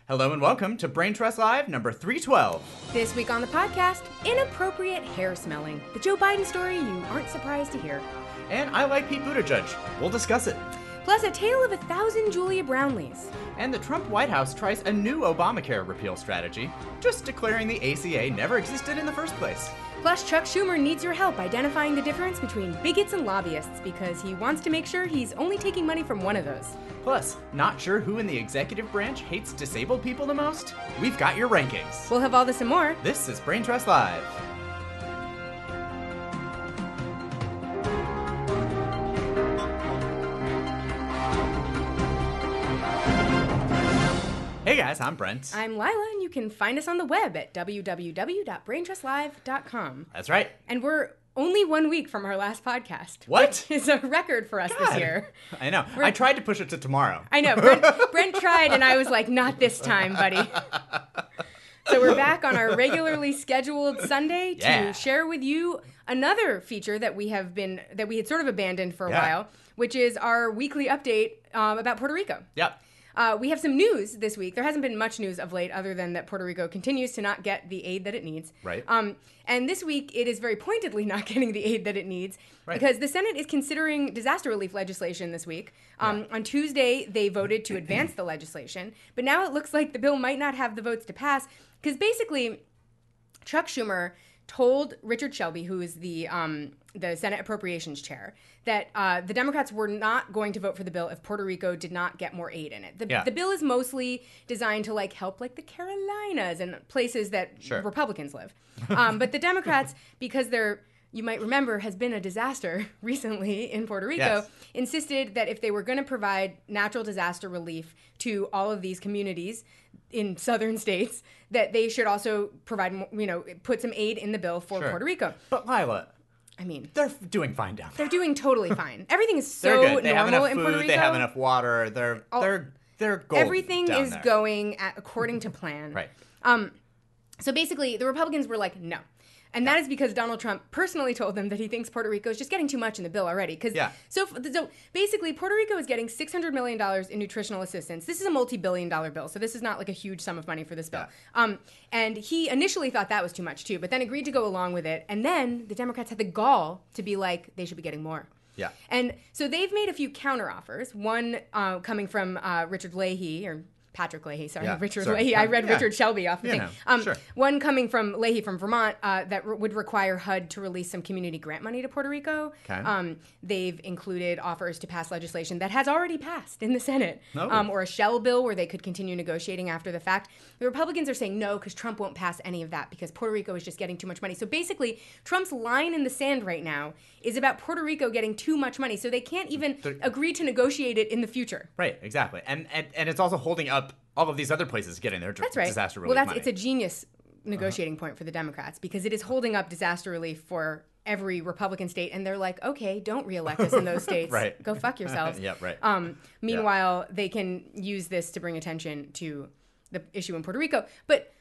Hello and welcome to Brain Trust Live number 312. This week on the podcast, inappropriate hair smelling. The Joe Biden story you aren't surprised to hear. And I like Pete Buttigieg. We'll discuss it. Plus, a tale of 1,000 Julia Brownleys. And the Trump White House tries a new Obamacare repeal strategy, just declaring the ACA never existed in the first place. Plus, Chuck Schumer needs your help identifying the difference between bigots and lobbyists because he wants to make sure he's only taking money from one of those. Plus, not sure who in the executive branch hates disabled people the most? We've got your rankings. We'll have all this and more. This is Brain Trust Live. Hey guys, I'm Brent. I'm Lila, and you can find us on the web at www.braintrustlive.com. That's right. And we're only 1 week from our last podcast. What? Which is a record for us this year. I know. I tried to push it to tomorrow. I know. Brent tried, and I was like, not this time, buddy. So we're back on our regularly scheduled Sunday to share with you another feature that we had sort of abandoned for a while, which is our weekly update about Puerto Rico. Yep. We have some news this week. There hasn't been much news of late other than that Puerto Rico continues to not get the aid that it needs. Right. And this week, it is very pointedly not getting the aid that it needs because the Senate is considering disaster relief legislation this week. On Tuesday, they voted to advance the legislation, but now it looks like the bill might not have the votes to pass because basically Chuck Schumer told Richard Shelby, who is the Senate Appropriations Chair, that the Democrats were not going to vote for the bill if Puerto Rico did not get more aid in it. The bill is mostly designed to help the Carolinas and places that Republicans live. But the Democrats, because you might remember, has been a disaster recently in Puerto Rico, insisted that if they were going to provide natural disaster relief to all of these communities in southern states, that they should also provide, put some aid in the bill for Puerto Rico. But Lila, I mean, they're doing fine down there. They're doing totally fine. Everything is so they're good. They normal have enough in food, Puerto Rico. They have enough water. They're golden. Everything down is there. going according to plan. Right. So basically, the Republicans were like, no. And that is because Donald Trump personally told them that he thinks Puerto Rico is just getting too much in the bill already. So basically, Puerto Rico is getting $600 million in nutritional assistance. This is a multi-billion-dollar bill, so this is not a huge sum of money for this bill. And he initially thought that was too much, too, but then agreed to go along with it. And then the Democrats had the gall to be like, they should be getting more. Yeah. And so they've made a few counteroffers, one coming from Richard Leahy, or Patrick Leahy, Richard Leahy. I read Richard Shelby off the thing. One coming from Leahy from Vermont that would require HUD to release some community grant money to Puerto Rico. Okay. They've included offers to pass legislation that has already passed in the Senate, or a shell bill where they could continue negotiating after the fact. The Republicans are saying no because Trump won't pass any of that because Puerto Rico is just getting too much money. So basically, Trump's line in the sand right now is about Puerto Rico getting too much money, so they can't even agree to negotiate it in the future. Right, exactly. And it's also holding up all of these other places getting their disaster relief money. It's a genius negotiating point for the Democrats because it is holding up disaster relief for every Republican state, and they're like, okay, don't reelect us in those states. Right. Go fuck yourselves. Meanwhile, they can use this to bring attention to the issue in Puerto Rico. But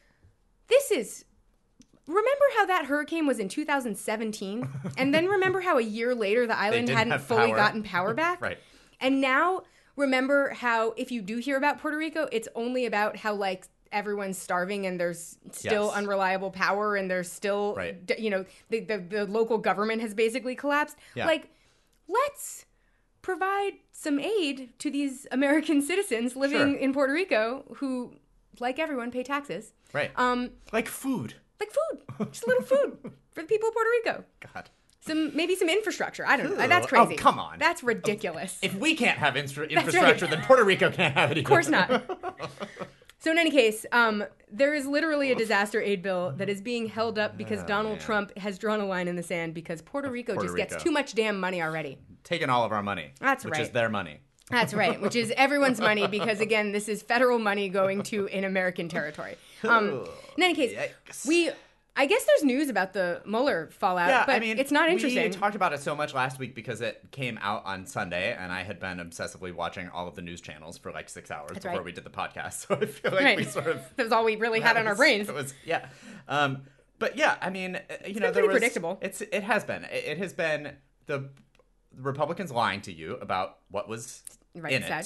remember how that hurricane was in 2017? And then remember how a year later the island hadn't fully gotten power back? Right. And now remember how if you do hear about Puerto Rico, it's only about how everyone's starving and there's still unreliable power and there's still, the local government has basically collapsed. Yeah. Let's provide some aid to these American citizens living in Puerto Rico who, like everyone, pay taxes. Right. Like food. Like food. Just a little food for the people of Puerto Rico. God. Maybe some infrastructure. I don't know. That's crazy. Oh, come on. That's ridiculous. If we can't have infrastructure, then Puerto Rico can't have it either. Of course not. So in any case, there is literally a disaster aid bill that is being held up because Donald Trump has drawn a line in the sand because Puerto Rico gets too much damn money already. Taking all of our money. Which is their money. That's right, which is everyone's money because, again, this is federal money going to an American territory. In any case, I guess there's news about the Mueller fallout, but it's not interesting. We talked about it so much last week because it came out on Sunday, and I had been obsessively watching all of the news channels for 6 hours before we did the podcast. So I feel like we sort of... That was all we really had on our brains. But yeah, I mean, it's been pretty predictable. It has been. It has been the Republicans lying to you about what was in it.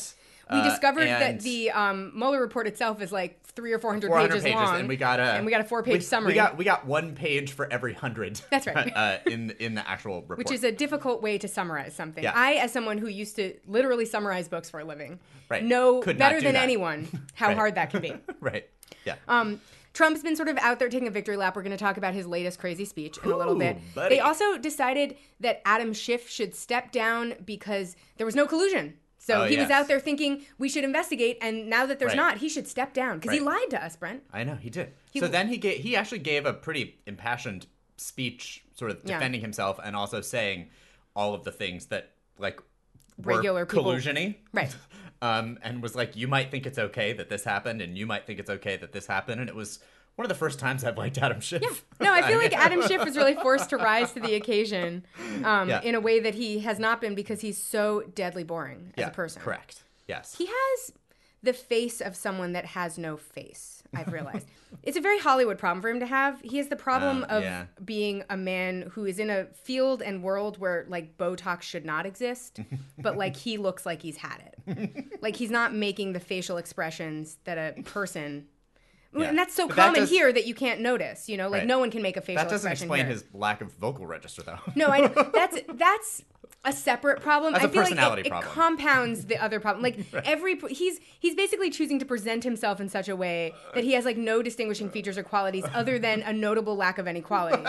We discovered that the Mueller report itself is like 300 or 400 pages long, and we got a 4-page summary. We got 1 page for every 100. That's right. in the actual report, which is a difficult way to summarize something. Yeah. I, as someone who used to literally summarize books for a living, right. know Could better than that. anyone how right. hard that can be. Right. Yeah. Trump's been sort of out there taking a victory lap. We're going to talk about his latest crazy speech in a little bit. Buddy. They also decided that Adam Schiff should step down because there was no collusion. So he was out there thinking we should investigate, and now that there's not, he should step down because he lied to us, Brent. I know, he did. So then he actually gave a pretty impassioned speech sort of defending himself and also saying all of the things that like regular were people collusion-y. Right. And was like, you might think it's okay that this happened, and you might think it's okay that this happened. And it was one of the first times I've liked Adam Schiff. Yeah. No, I feel like Adam Schiff was really forced to rise to the occasion in a way that he has not been because he's so deadly boring as a person. Correct. Yes. He has the face of someone that has no face, I've realized. It's a very Hollywood problem for him to have. He has the problem of being a man who is in a field and world where, like, Botox should not exist, but, like, he looks like he's had it. Like, he's not making the facial expressions that a person... Yeah. And that's so common here that you can't notice, you know? Like, no one can make a facial expression. That doesn't explain his lack of vocal register, though. No, I know. That's a separate problem. That's I feel personality like it problem. compounds the other problem. Like he's basically choosing to present himself in such a way that he has like no distinguishing features or qualities other than a notable lack of any qualities.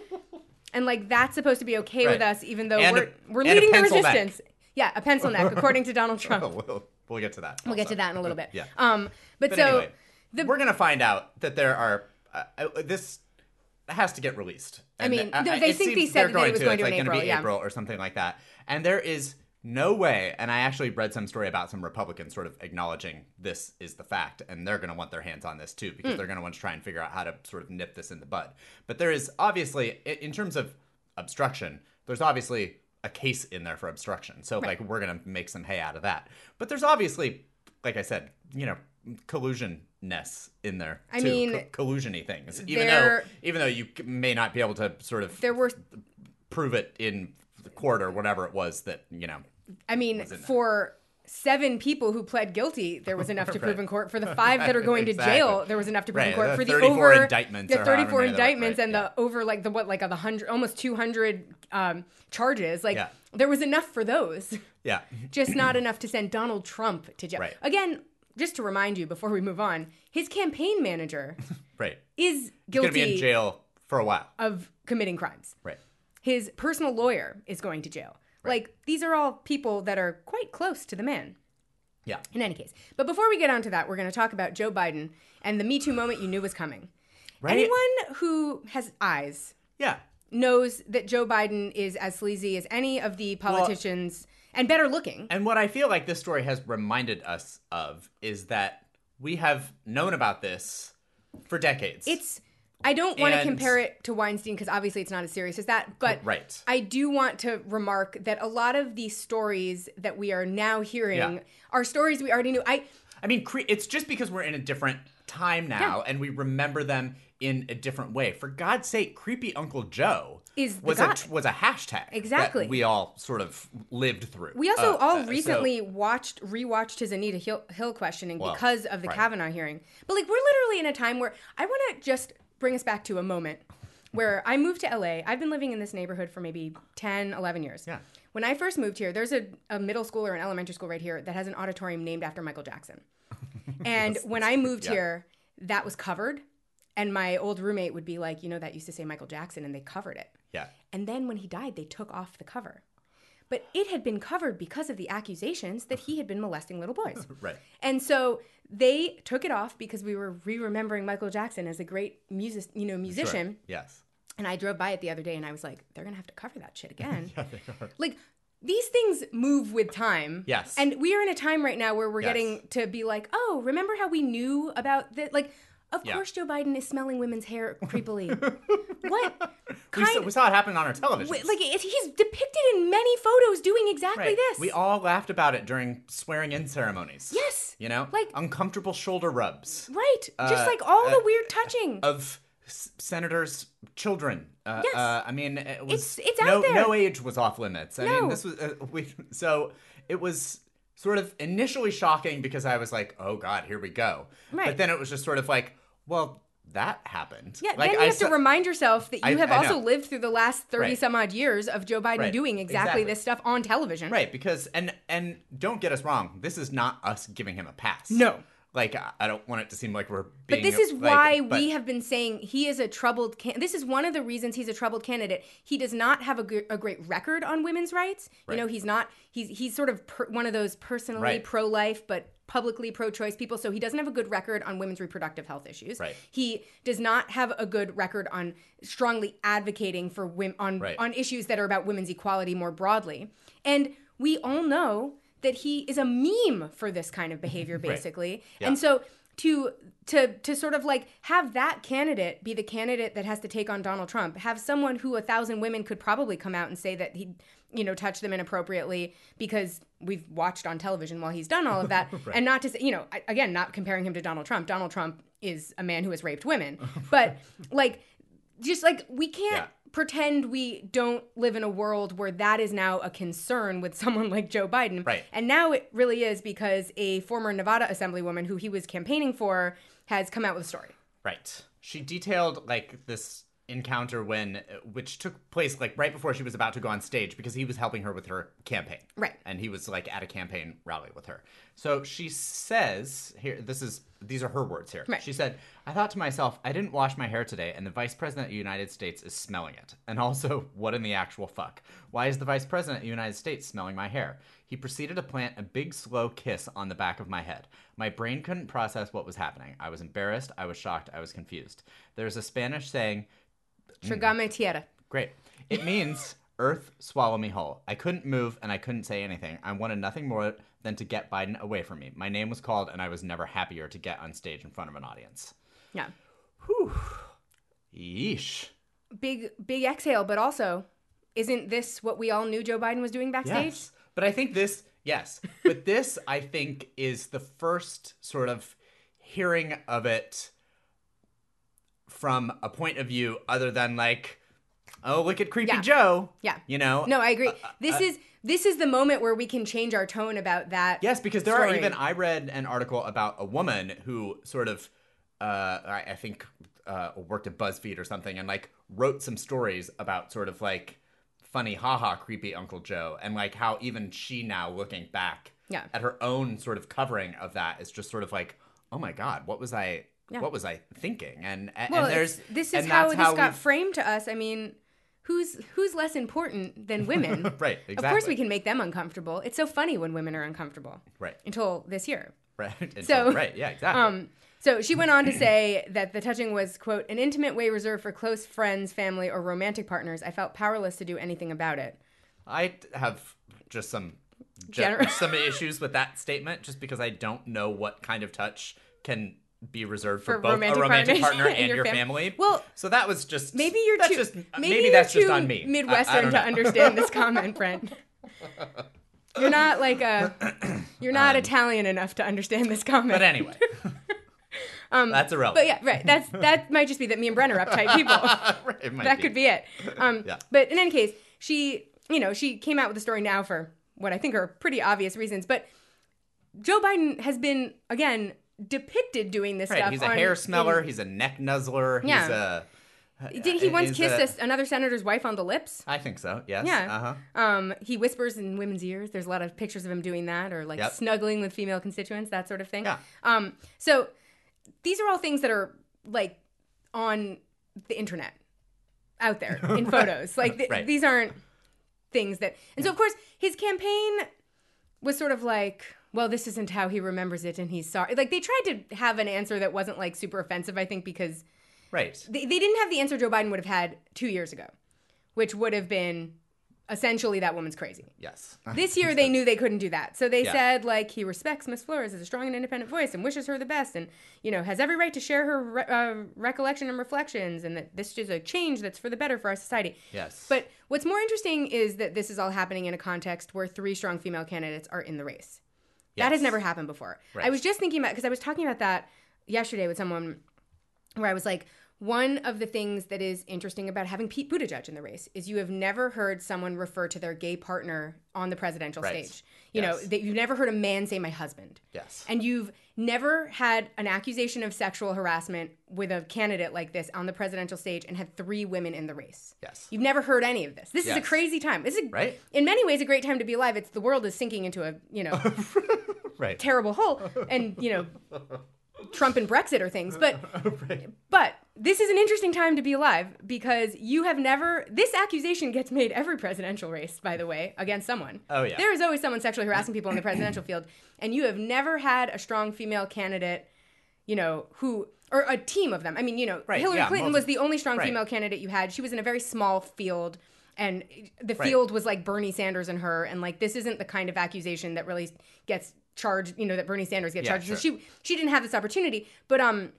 And like that's supposed to be okay with us, even though we're leading the resistance. Neck. Yeah, a pencil neck, according to Donald Trump. We'll get to that. We'll get to that in a little bit. Yeah. But so anyway, we're gonna find out that there are this has to get released. And they think they said that it was going to in be April or something like that. And there is no way, and I actually read some story about some Republicans sort of acknowledging this is the fact, and they're going to want their hands on this too, because they're going to want to try and figure out how to sort of nip this in the bud. But there is obviously, in terms of obstruction, there's obviously a case in there for obstruction. So like we're going to make some hay out of that. But there's obviously, like I said, you know, collusion-ness in there too. I mean, collusion-y things. Even though you may not be able to sort of prove it in the court or whatever it was that, you know. I mean, for 7 people who pled guilty, there was enough to prove in court. For the 5 that are going to jail, there was enough to prove in court. For the 34 indictments, the 34 indictments and the over like the 100, almost 200 charges, like there was enough for those. Yeah. Just not enough to send Donald Trump to jail. Right. Again, just to remind you before we move on, his campaign manager is guilty. He's going to be in jail for a while. Of committing crimes. Right. His personal lawyer is going to jail. Right. Like, these are all people that are quite close to the man. Yeah. In any case. But before we get on to that, we're going to talk about Joe Biden and the Me Too moment you knew was coming. Right. Anyone who has eyes knows that Joe Biden is as sleazy as any of the politicians and better looking. And what I feel like this story has reminded us of is that we have known about this for decades. I don't want to compare it to Weinstein because obviously it's not as serious as that, but I do want to remark that a lot of these stories that we are now hearing are stories we already knew. I mean, it's just because we're in a different time now and we remember them in a different way. For God's sake, Creepy Uncle Joe was a hashtag that we all sort of lived through. We also all recently rewatched his Anita Hill questioning because of the Kavanaugh hearing. But like we're literally in a time where I want to just bring us back to a moment where I moved to LA. I've been living in this neighborhood for maybe 10, 11 years. Yeah. When I first moved here, there's a middle school or an elementary school right here that has an auditorium named after Michael Jackson. And when I moved here, that was covered. And my old roommate would be like, you know, that used to say Michael Jackson, and they covered it. Yeah. And then when he died, they took off the cover. But it had been covered because of the accusations that he had been molesting little boys. Right. And so they took it off because we were re-remembering Michael Jackson as a great musician. Sure. Yes. And I drove by it the other day and I was like, they're going to have to cover that shit again. Yeah, they are. Like, these things move with time. Yes. And we are in a time right now where we're getting to be like, oh, remember how we knew about this? Like, of course Joe Biden is smelling women's hair creepily. What? We saw it happen on our television. Like, he's depicted in many photos doing exactly this. We all laughed about it during swearing-in ceremonies. Yes. You know? Like uncomfortable shoulder rubs. Right. Just like all the weird touching. Of senators' children. Yes. I mean, it was... It's out there. No age was off limits. I mean, this was... So it was... sort of initially shocking because I was like, oh God, here we go. Right. But then it was just sort of like, well, that happened. Yeah, like, then you have to remind yourself that you have I also know. lived through the last 30 Right. some odd years of Joe Biden Right. doing exactly this stuff on television. Right, because, and don't get us wrong, this is not us giving him a pass. No. Like, I don't want it to seem like we're being... But this is like, why but- we have been saying he is a troubled... This is one of the reasons he's a troubled candidate. He does not have a great record on women's rights. Right. You know, he's not... He's sort of one of those personally Right. pro-life but publicly pro-choice people. So he doesn't have a good record on women's reproductive health issues. Right. He does not have a good record on strongly advocating for women on issues that are about women's equality more broadly. And we all know that he is a meme for this kind of behavior, basically. Right. Yeah. And so to sort of like have that candidate be the candidate that has to take on Donald Trump, have someone who 1,000 women could probably come out and say that he, you know, touched them inappropriately because we've watched on television while he's done all of that. Right. And not to say, you know, again, not comparing him to Donald Trump. Donald Trump is a man who has raped women. But like, just like we can't pretend we don't live in a world where that is now a concern with someone like Joe Biden. Right. And now it really is because a former Nevada assemblywoman who he was campaigning for has come out with a story. Right. She detailed like this encounter which took place like right before she was about to go on stage because he was helping her with her campaign. Right. And he was like at a campaign rally with her. So she says here, these are her words here. Right. She said, I thought to myself, I didn't wash my hair today and the vice president of the United States is smelling it. And also, what in the actual fuck? Why is the vice president of the United States smelling my hair? He proceeded to plant a big slow kiss on the back of my head. My brain couldn't process what was happening. I was embarrassed. I was shocked. I was confused. There's a Spanish saying, Tragame tierra. great. It means, earth, swallow me whole. I couldn't move and I couldn't say anything. I wanted nothing more than to get Biden away from me. My name was called and I was never happier to get on stage in front of an audience. Yeah. Whew. Yeesh. Big exhale, but also, isn't this what we all knew Joe Biden was doing backstage? Yes. But I think this, but this, I think, is the first sort of hearing of it from a point of view other than like, oh, look at creepy Joe. Yeah. You know? No, I agree. This is the moment where we can change our tone about that. Yes, because there story. are even, I read an article about a woman who sort of, I think, worked at BuzzFeed or something and like wrote some stories about sort of like funny, haha, creepy Uncle Joe, and like how even she now looking back at her own sort of covering of that is just sort of like, oh my God, what was I thinking? And there's this is how this got framed to us. I mean, who's less important than women? Right, exactly. Of course we can make them uncomfortable. It's so funny when women are uncomfortable. Right. Until this year. Right. Right, yeah, exactly. So she went on to say that the touching was, quote, an intimate way reserved for close friends, family, or romantic partners. I felt powerless to do anything about it. I have just some issues with that statement just because I don't know what kind of touch can be reserved for both a romantic partner and your family. Well, so that was just maybe that's just on me. Midwestern to understand this comment, Brent. You're not like you're not Italian enough to understand this comment. But anyway. That's irrelevant. But yeah, right. That might just be that me and Brent are uptight people. That could be it. But in any case, she came out with a story now for what I think are pretty obvious reasons. But Joe Biden has been, again, depicted doing this stuff. He's a hair smeller. He's a neck nuzzler. Yeah. Did he once kiss another senator's wife on the lips? I think so, yes. Yeah. He whispers in women's ears. There's a lot of pictures of him doing that, or like snuggling with female constituents, that sort of thing. Yeah. So these are all things that are like on the internet, out there in photos. Like these aren't things that. And so of course his campaign was sort of like, well, this isn't how he remembers it, and he's sorry. Like they tried to have an answer that wasn't like super offensive, I think, because they didn't have the answer Joe Biden would have had 2 years ago, which would have been essentially that woman's crazy. Yes. This year they knew they couldn't do that. So they said like he respects Miss Flores as a strong and independent voice and wishes her the best and, has every right to share her recollection and reflections and that this is a change that's for the better for our society. Yes. But what's more interesting is that this is all happening in a context where 3 strong female candidates are in the race. Yes. That has never happened before. Right. I was just thinking about, because I was talking about that yesterday with someone where I was like, One of the things that is interesting about having Pete Buttigieg in the race is you have never heard someone refer to their gay partner on the presidential stage. You know, that you've never heard a man say my husband. Yes. And you've never had an accusation of sexual harassment with a candidate like this on the presidential stage and had 3 women in the race. Yes. You've never heard any of this. This is a crazy time. This is right? In many ways a great time to be alive. It's the world is sinking into a, you know, right. terrible hole. And, you know, Trump and Brexit are things. But right. but this is an interesting time to be alive because you have never, this accusation gets made every presidential race, by the way, against someone. Oh, yeah. There is always someone sexually harassing people in the presidential field. And you have never had a strong female candidate, you know, who, or a team of them. I mean, you know, Hillary Clinton was the only strong female candidate you had. She was in a very small field. And the field was like Bernie Sanders and her. And like, this isn't the kind of accusation that really gets charged, you know, that Bernie Sanders gets charged. Sure. So she didn't have this opportunity. But,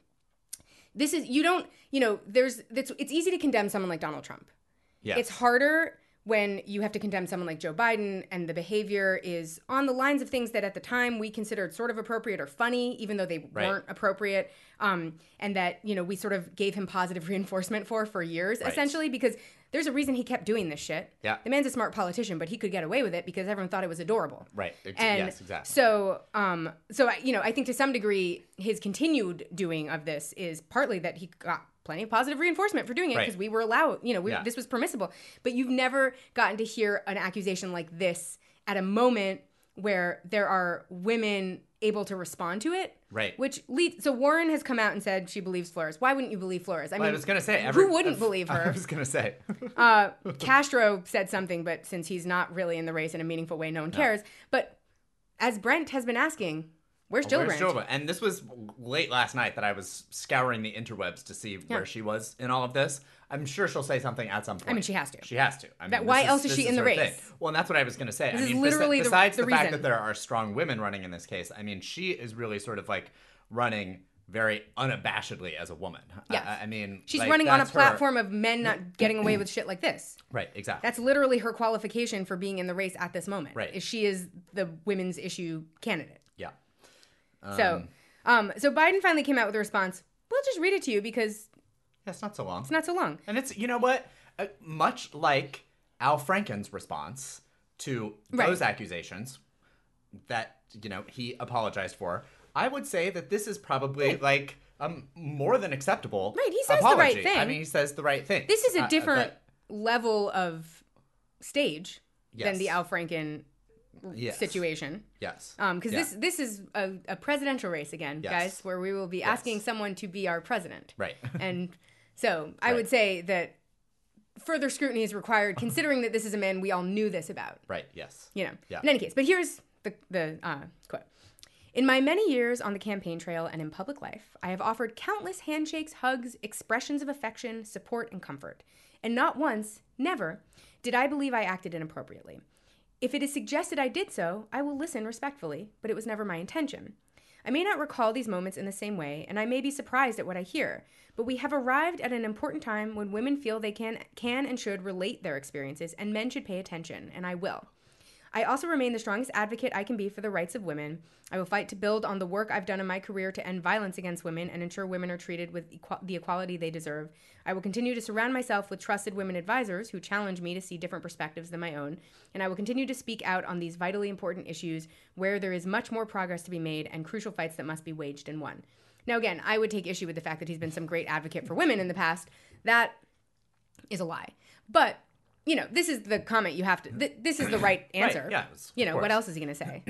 this is, you don't, you know, it's easy to condemn someone like Donald Trump. Yes. It's harder when you have to condemn someone like Joe Biden and the behavior is on the lines of things that at the time we considered sort of appropriate or funny, even though they weren't appropriate. And that, you know, we sort of gave him positive reinforcement for years, essentially, because there's a reason he kept doing this shit. Yeah. The man's a smart politician, but he could get away with it because everyone thought it was adorable. Right. Yes, exactly. So, you know, I think to some degree, his continued doing of this is partly that he got plenty of positive reinforcement for doing it because we were allowed, you know, this was permissible. But you've never gotten to hear an accusation like this at a moment where there are women able to respond to it. Right. Which leads, so Warren has come out and said she believes Flores. Why wouldn't you believe Flores? I mean, I was going to say, who wouldn't believe her? I was going to say. Castro said something, but since he's not really in the race in a meaningful way, no one cares. But as Brent has been asking, where's Gillibrand? And this was late last night that I was scouring the interwebs to see where she was in all of this. I'm sure she'll say something at some point. I mean, she has to. She has to. I mean, why else is she in the race? Thing. Well, and that's what I was going to say. This I mean, is literally besides the reason. fact that there are strong women running in this case, I mean, she is really sort of like running very unabashedly as a woman. Yes. I mean, she's like, running on a platform of men not getting away with shit like this. Right, exactly. That's literally her qualification for being in the race at this moment. Right. Is she is the women's issue candidate. Yeah. So Biden finally came out with a response. We'll just read it to you because it's not so long. It's not so long. And it's, you know what? Much like Al Franken's response to those accusations that, you know, he apologized for, I would say that this is probably like more than acceptable. Right, he says apology. the right thing. I mean, he says the right thing. This is a different level of stage than the Al Franken situation. Yes. Because this is a presidential race again, guys, where we will be asking someone to be our president. Right. And so I would say that further scrutiny is required, considering that this is a man we all knew this about. Right, yes. You know. Yeah. In any case, but here's the quote. In my many years on the campaign trail and in public life, I have offered countless handshakes, hugs, expressions of affection, support, and comfort. And not once, never, did I believe I acted inappropriately. If it is suggested I did so, I will listen respectfully, but it was never my intention. I may not recall these moments in the same way, and I may be surprised at what I hear, but we have arrived at an important time when women feel they can and should relate their experiences, and men should pay attention, and I will. I also remain the strongest advocate I can be for the rights of women. I will fight to build on the work I've done in my career to end violence against women and ensure women are treated with the equality they deserve. I will continue to surround myself with trusted women advisors who challenge me to see different perspectives than my own, and I will continue to speak out on these vitally important issues where there is much more progress to be made and crucial fights that must be waged and won. Now, again, I would take issue with the fact that he's been some great advocate for women in the past. That is a lie. But you know, this is the comment you have to, this is the right answer. Right, yeah, you know, what else is he going to say?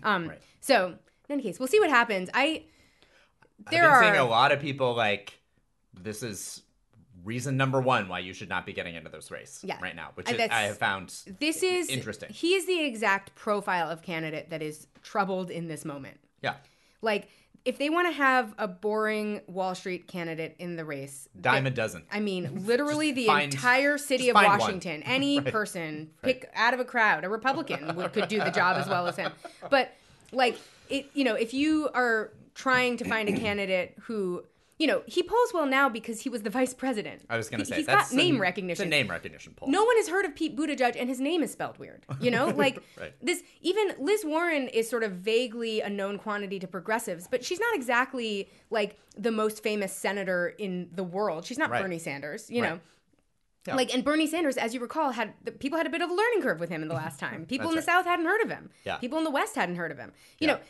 So, in any case, we'll see what happens. I've been seeing a lot of people like, this is reason number one why you should not be getting into this race right now, which I have found interesting. He is the exact profile of candidate that is troubled in this moment. Yeah. Like, if they want to have a boring Wall Street candidate in the race, dime a dozen. I mean, literally the entire city of Washington, any person, pick out of a crowd, a Republican could do the job as well as him. But like, it, you know, if you are trying to find a candidate who he polls well now because he was the vice president. I was going to say, he's got name recognition. It's a name recognition poll. No one has heard of Pete Buttigieg, and his name is spelled weird. Like right. Even Liz Warren is sort of vaguely a known quantity to progressives, but she's not exactly like the most famous senator in the world. She's not Bernie Sanders, you know. Yeah. And Bernie Sanders, as you recall, people had a bit of a learning curve with him in the last time. People in the South hadn't heard of him. Yeah. People in the West hadn't heard of him. You know,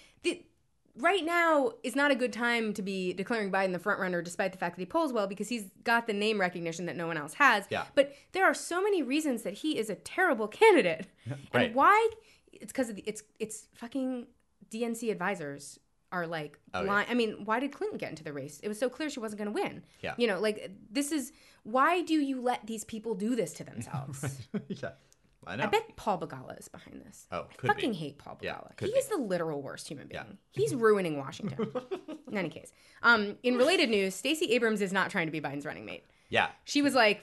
right now is not a good time to be declaring Biden the front runner, despite the fact that he polls well, because he's got the name recognition that no one else has. Yeah. But there are so many reasons that he is a terrible candidate. Right. And why? It's because it's fucking DNC advisors are like blind. I mean, why did Clinton get into the race? It was so clear she wasn't going to win. Yeah. This is why do you let these people do this to themselves? Yeah. I know. I bet Paul Begala is behind this. Oh, I fucking hate Paul Begala. He is the literal worst human being. Yeah. He's ruining Washington. In any case, in related news, Stacey Abrams is not trying to be Biden's running mate. Yeah. She was like,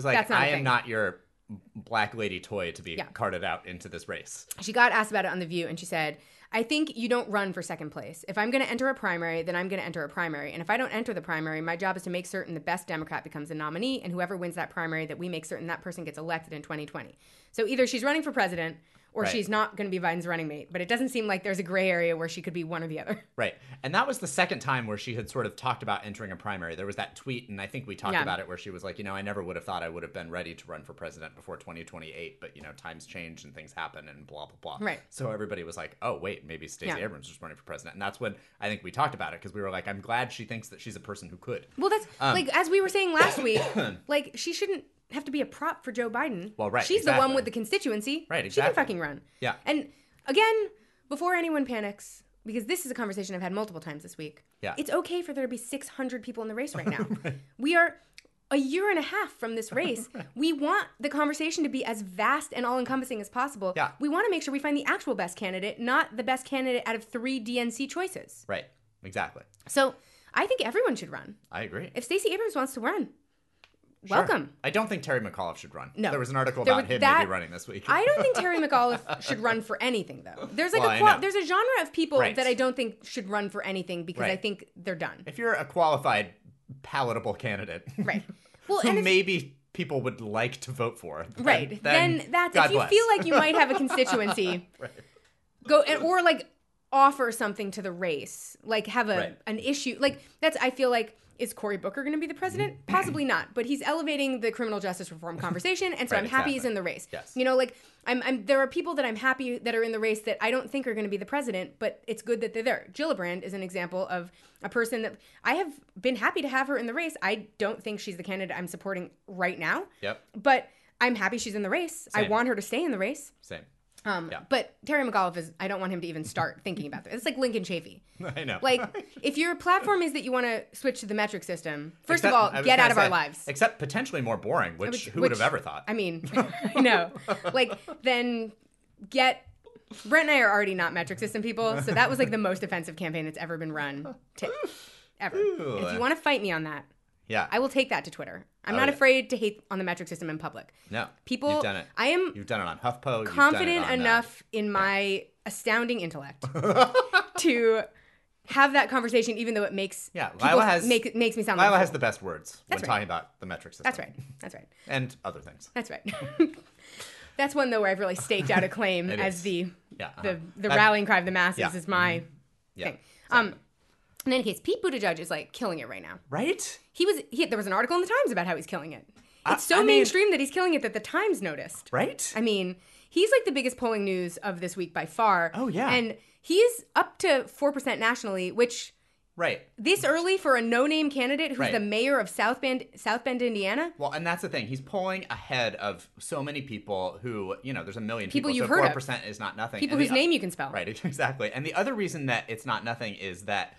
I am not your black lady toy to be carted out into this race. She got asked about it on The View, and she said, I think you don't run for second place. If I'm going to enter a primary, then I'm going to enter a primary. And if I don't enter the primary, my job is to make certain the best Democrat becomes a nominee, and whoever wins that primary, that we make certain that person gets elected in 2020. So either she's running for president or she's not going to be Biden's running mate. But it doesn't seem like there's a gray area where she could be one or the other. Right. And that was the second time where she had sort of talked about entering a primary. There was that tweet, and I think we talked about it, where she was like, I never would have thought I would have been ready to run for president before 2028. But, times change and things happen and blah, blah, blah. Right. So everybody was like, oh, wait, maybe Stacey Abrams is running for president. And that's when I think we talked about it, because we were like, I'm glad she thinks that she's a person who could. Well, that's as we were saying last week, she shouldn't have to be a prop for Joe Biden. Well, right. She's the one with the constituency. Right, exactly. She can fucking run. Yeah. And again, before anyone panics, because this is a conversation I've had multiple times this week. Yeah. It's okay for there to be 600 people in the race right now. Right. We are a year and a half from this race. Right. We want the conversation to be as vast and all-encompassing as possible. Yeah. We want to make sure we find the actual best candidate, not the best candidate out of 3 DNC choices. Right. Exactly. So I think everyone should run. I agree. If Stacey Abrams wants to run, sure. Welcome. I don't think Terry McAuliffe should run. No. There was an article about him maybe running this week. I don't think Terry McAuliffe should run for anything, though. There's there's a genre of people that I don't think should run for anything because I think they're done. If you're a qualified, palatable candidate, right? Well, who maybe people would like to vote for, then that's God if you bless. feel like you might have a constituency, go or offer something to the race, like have an issue, that's I feel like. Is Cory Booker going to be the president? Possibly not, but he's elevating the criminal justice reform conversation, and so I'm happy he's in the race. Yes. I'm there are people that I'm happy that are in the race that I don't think are going to be the president, but it's good that they're there. Gillibrand is an example of a person that I have been happy to have her in the race. I don't think she's the candidate I'm supporting right now. Yep. But I'm happy she's in the race. Same. I want her to stay in the race. Same. But Terry McAuliffe I don't want him to even start thinking about this. It's like Lincoln Chafee. I know. If your platform is that you want to switch to the metric system, first of all, get out of our lives. Except potentially more boring, which who would have ever thought? I mean, I know. Then Brent and I are already not metric system people, so that was the most offensive campaign that's ever been run ever. Ooh. If you want to fight me on that, yeah, I will take that to Twitter. I'm not afraid to hate on the metric system in public. No, people, you've done it. You've done it on HuffPo. Confident enough in my astounding intellect to have that conversation, even though it makes makes me sound. Lila like has the best words when talking about the metric system. That's right. And other things. That's right. That's one though where I've really staked out a claim as the rallying cry of the masses is my thing. Exactly. In any case, Pete Buttigieg is killing it right now. Right? There was an article in the Times about how he's killing it. It's mainstream that he's killing it that the Times noticed. Right? I mean, he's the biggest polling news of this week by far. Oh yeah. And he's up to 4% nationally, which this early for a no-name candidate who's the mayor of South Bend, Indiana. Well, and that's the thing. He's polling ahead of so many people who, there's a million people. You've so heard 4% is not nothing. People whose name you can spell. Right, exactly. And the other reason that it's not nothing is that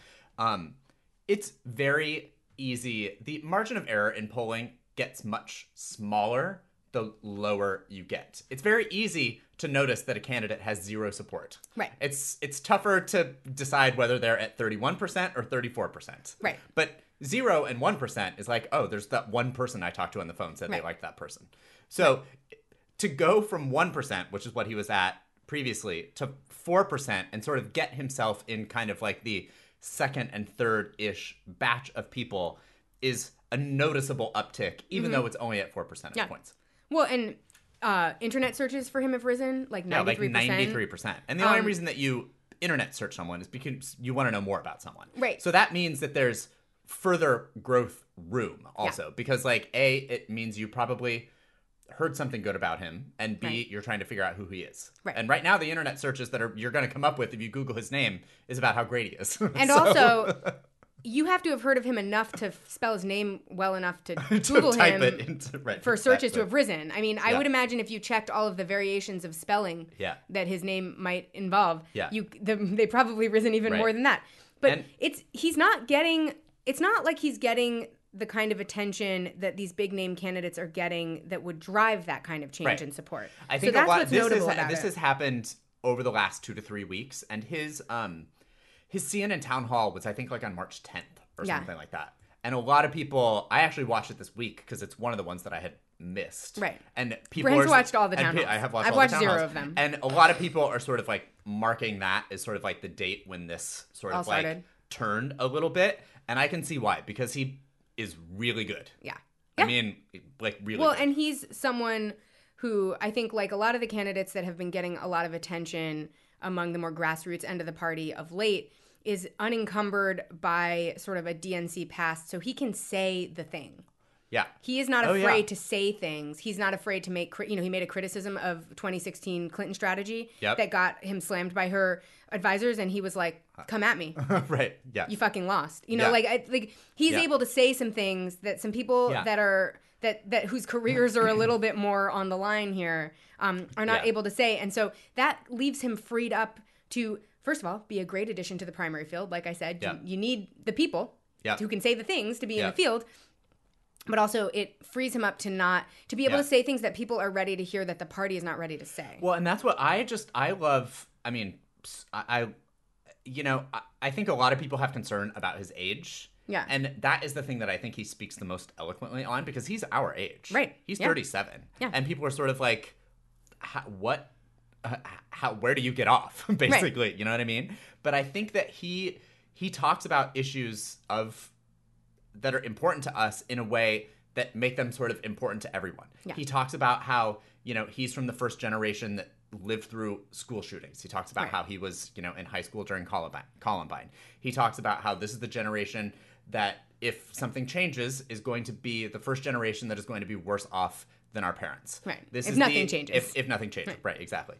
it's very easy. The margin of error in polling gets much smaller the lower you get. It's very easy to notice that a candidate has zero support. Right. It's tougher to decide whether they're at 31% or 34%. Right. But 0 and 1% is there's that one person I talked to on the phone said they liked that person. So to go from 1%, which is what he was at previously, to 4% and sort of get himself in kind of the second and third-ish batch of people is a noticeable uptick, even though it's only at 4 percentage points. Well, and internet searches for him have risen like 93%. Yeah, like 93%. And the only reason that you internet search someone is because you want to know more about someone. Right. So that means that there's further growth room also. Because, like, A, it means you probably heard something good about him, and B, you're trying to figure out who he is. Right. And right now, the internet searches that you're going to come up with if you Google his name is about how great he is. And also, you have to have heard of him enough to spell his name well enough to Google type him it into, for searches to have risen. I mean, I would imagine if you checked all of the variations of spelling that his name might involve, they probably risen even more than that. But it's not like he's getting the kind of attention that these big name candidates are getting that would drive that kind of change in support. I think that's what's notable about this has happened over the last 2 to 3 weeks, and his CNN town hall was, I think, like on March 10th or something like that. And a lot of people, I actually watched it this week because it's one of the ones that I had missed. Right. And people Brand's watched all the town halls. I have watched I've all watched the town 0 halls. of them. And a lot of people are sort of like marking that as sort of like the date when this sort of like turned a little bit. And I can see why, because he is really good. Yeah. I mean, like, really well, good. And he's someone who I think, like a lot of the candidates that have been getting a lot of attention among the more grassroots end of the party of late, is unencumbered by sort of a DNC past, so he can say the thing. Yeah. He is not afraid to say things. He's not afraid to make, he made a criticism of 2016 Clinton strategy that got him slammed by her advisors, and he was like, come at me. Right. Yeah. You fucking lost. He's able to say some things that some people that are, that whose careers are a little bit more on the line here are not able to say. And so that leaves him freed up to, first of all, be a great addition to the primary field. Like I said, you need the people who can say the things to be in the field. But also, it frees him up to be able to say things that people are ready to hear that the party is not ready to say. Well, and that's what I love. I mean, I think a lot of people have concern about his age. Yeah. And that is the thing that I think he speaks the most eloquently on, because he's our age. Right. He's 37. Yeah. And people are sort of like, where do you get off, basically? Right. You know what I mean? But I think that he talks about issues that are important to us in a way that make them sort of important to everyone. Yeah. He talks about how, he's from the first generation that lived through school shootings. He talks about how he was, in high school during Columbine. He talks about how this is the generation that, if something changes, is going to be the first generation that is going to be worse off than our parents. Right. If nothing changes. If nothing changes. Right, exactly.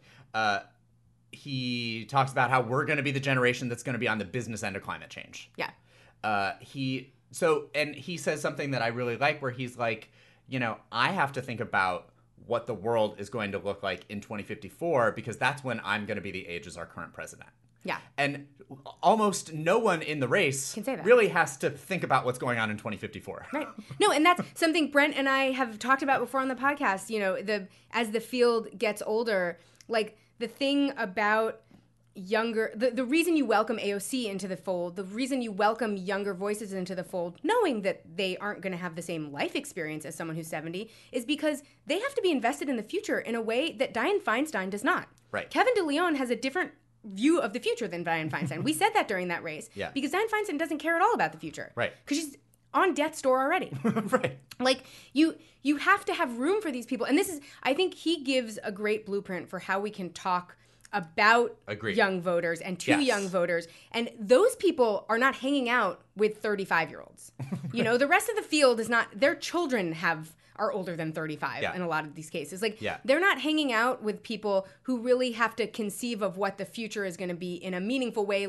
He talks about how we're going to be the generation that's going to be on the business end of climate change. Yeah. He says something that I really like, where he's like, I have to think about what the world is going to look like in 2054, because that's when I'm going to be the age as our current president. Yeah. And almost no one in the race can say that. Really has to think about what's going on in 2054. Right. No, and that's something Brent and I have talked about before on the podcast. As the field gets older, like the thing about younger, the reason you welcome AOC into the fold, the reason you welcome younger voices into the fold, knowing that they aren't going to have the same life experience as someone who's 70, is because they have to be invested in the future in a way that Dianne Feinstein does not. Right. Kevin DeLeon has a different view of the future than Dianne Feinstein. We said that during that race. Yeah. Because Dianne Feinstein doesn't care at all about the future. Right. Because she's on death's door already. Right. Like, you have to have room for these people. And I think he gives a great blueprint for how we can talk about young voters and to young voters. And those people are not hanging out with 35-year-olds. The rest of the field is not, their children are older than 35 in a lot of these cases. They're not hanging out with people who really have to conceive of what the future is going to be in a meaningful way,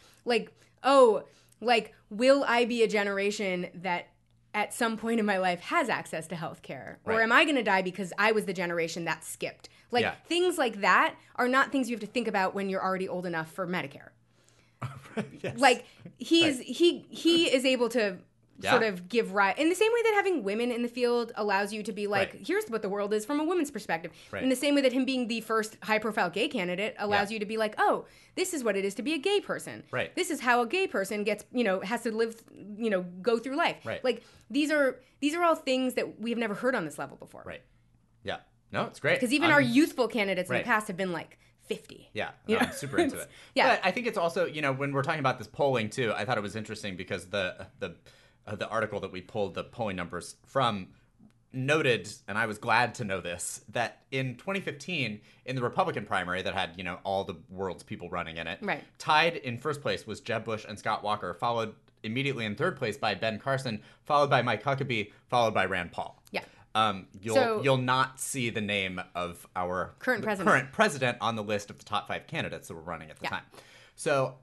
will I be a generation that at some point in my life has access to healthcare? Or am I going to die because I was the generation that skipped? Things like that are not things you have to think about when you're already old enough for Medicare. Yes. He is able to sort of give rise, in the same way that having women in the field allows you to be here's what the world is from a woman's perspective. Right. In the same way that him being the first high-profile gay candidate allows you to be like, oh, this is what it is to be a gay person. Right. This is how a gay person gets, has to live, go through life. Right. These are all things that we have never heard on this level before. Right. Yeah. No, it's great. Because even our youthful candidates in the past have been 50. Yeah, no, I'm super into it. Yeah. But I think it's also, when we're talking about this polling too, I thought it was interesting because the article that we pulled the polling numbers from noted, and I was glad to know this, that in 2015, in the Republican primary that had, all the world's people running in it, right, tied in first place was Jeb Bush and Scott Walker, followed immediately in third place by Ben Carson, followed by Mike Huckabee, followed by Rand Paul. Yeah. You'll not see the name of our current president on the list of the top 5 candidates that were running at the time. So,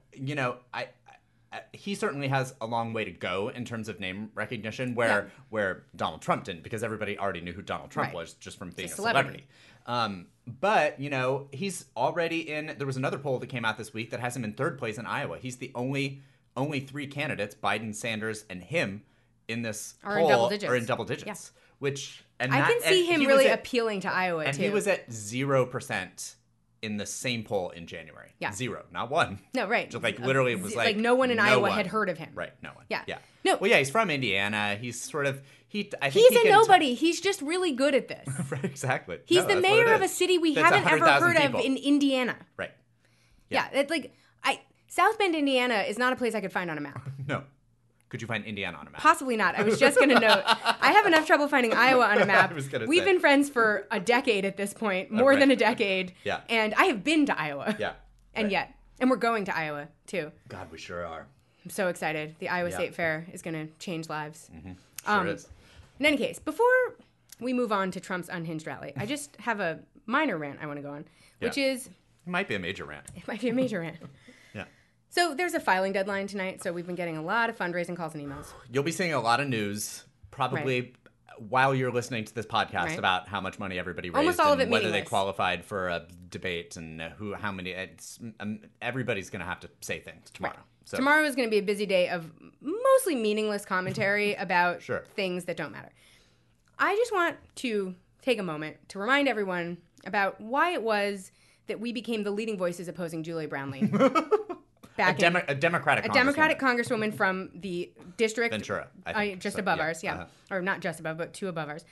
he certainly has a long way to go in terms of name recognition, where Donald Trump didn't, because everybody already knew who Donald Trump was just from being a celebrity. But, he's already in. There was another poll that came out this week that has him in third place in Iowa. He's the only 3 candidates, Biden, Sanders, and him, in this poll are in double digits. Yeah. I can see him really appealing to Iowa, and too. And he was at 0% in the same poll in January. Yeah. 0, not 1. No, right. Just literally it was like no one in Iowa had heard of him. Right, no one. Yeah. Yeah. No. Well, yeah, he's from Indiana. He's sort of, he's a nobody. He's just really good at this. Right, exactly. He's the mayor of a city we haven't ever heard of in Indiana. Right. Yeah, it's South Bend, Indiana is not a place I could find on a map. No. Could you find Indiana on a map? Possibly not. I was just going to note. I have enough trouble finding Iowa on a map. We've been friends for a decade at this point, more than a decade. Yeah. And I have been to Iowa. Yeah. And we're going to Iowa, too. God, we sure are. I'm so excited. The Iowa State Fair is going to change lives. Mm-hmm. Sure is. In any case, before we move on to Trump's unhinged rally, I just have a minor rant I want to go on, which is... It might be a major rant. It might be a major rant. Yeah. So there's a filing deadline tonight, so we've been getting a lot of fundraising calls and emails. You'll be seeing a lot of news, probably while you're listening to this podcast, about how much money everybody raised, almost all of it and whether meaningless. They qualified for a debate, and how many. Everybody's going to have to say things tomorrow. Right. So. Tomorrow is going to be a busy day of mostly meaningless commentary about things that don't matter. I just want to take a moment to remind everyone about why it was that we became the leading voices opposing Julia Brownley. A Democratic congresswoman from the district Ventura, just above ours, or not just above, but 2 above ours,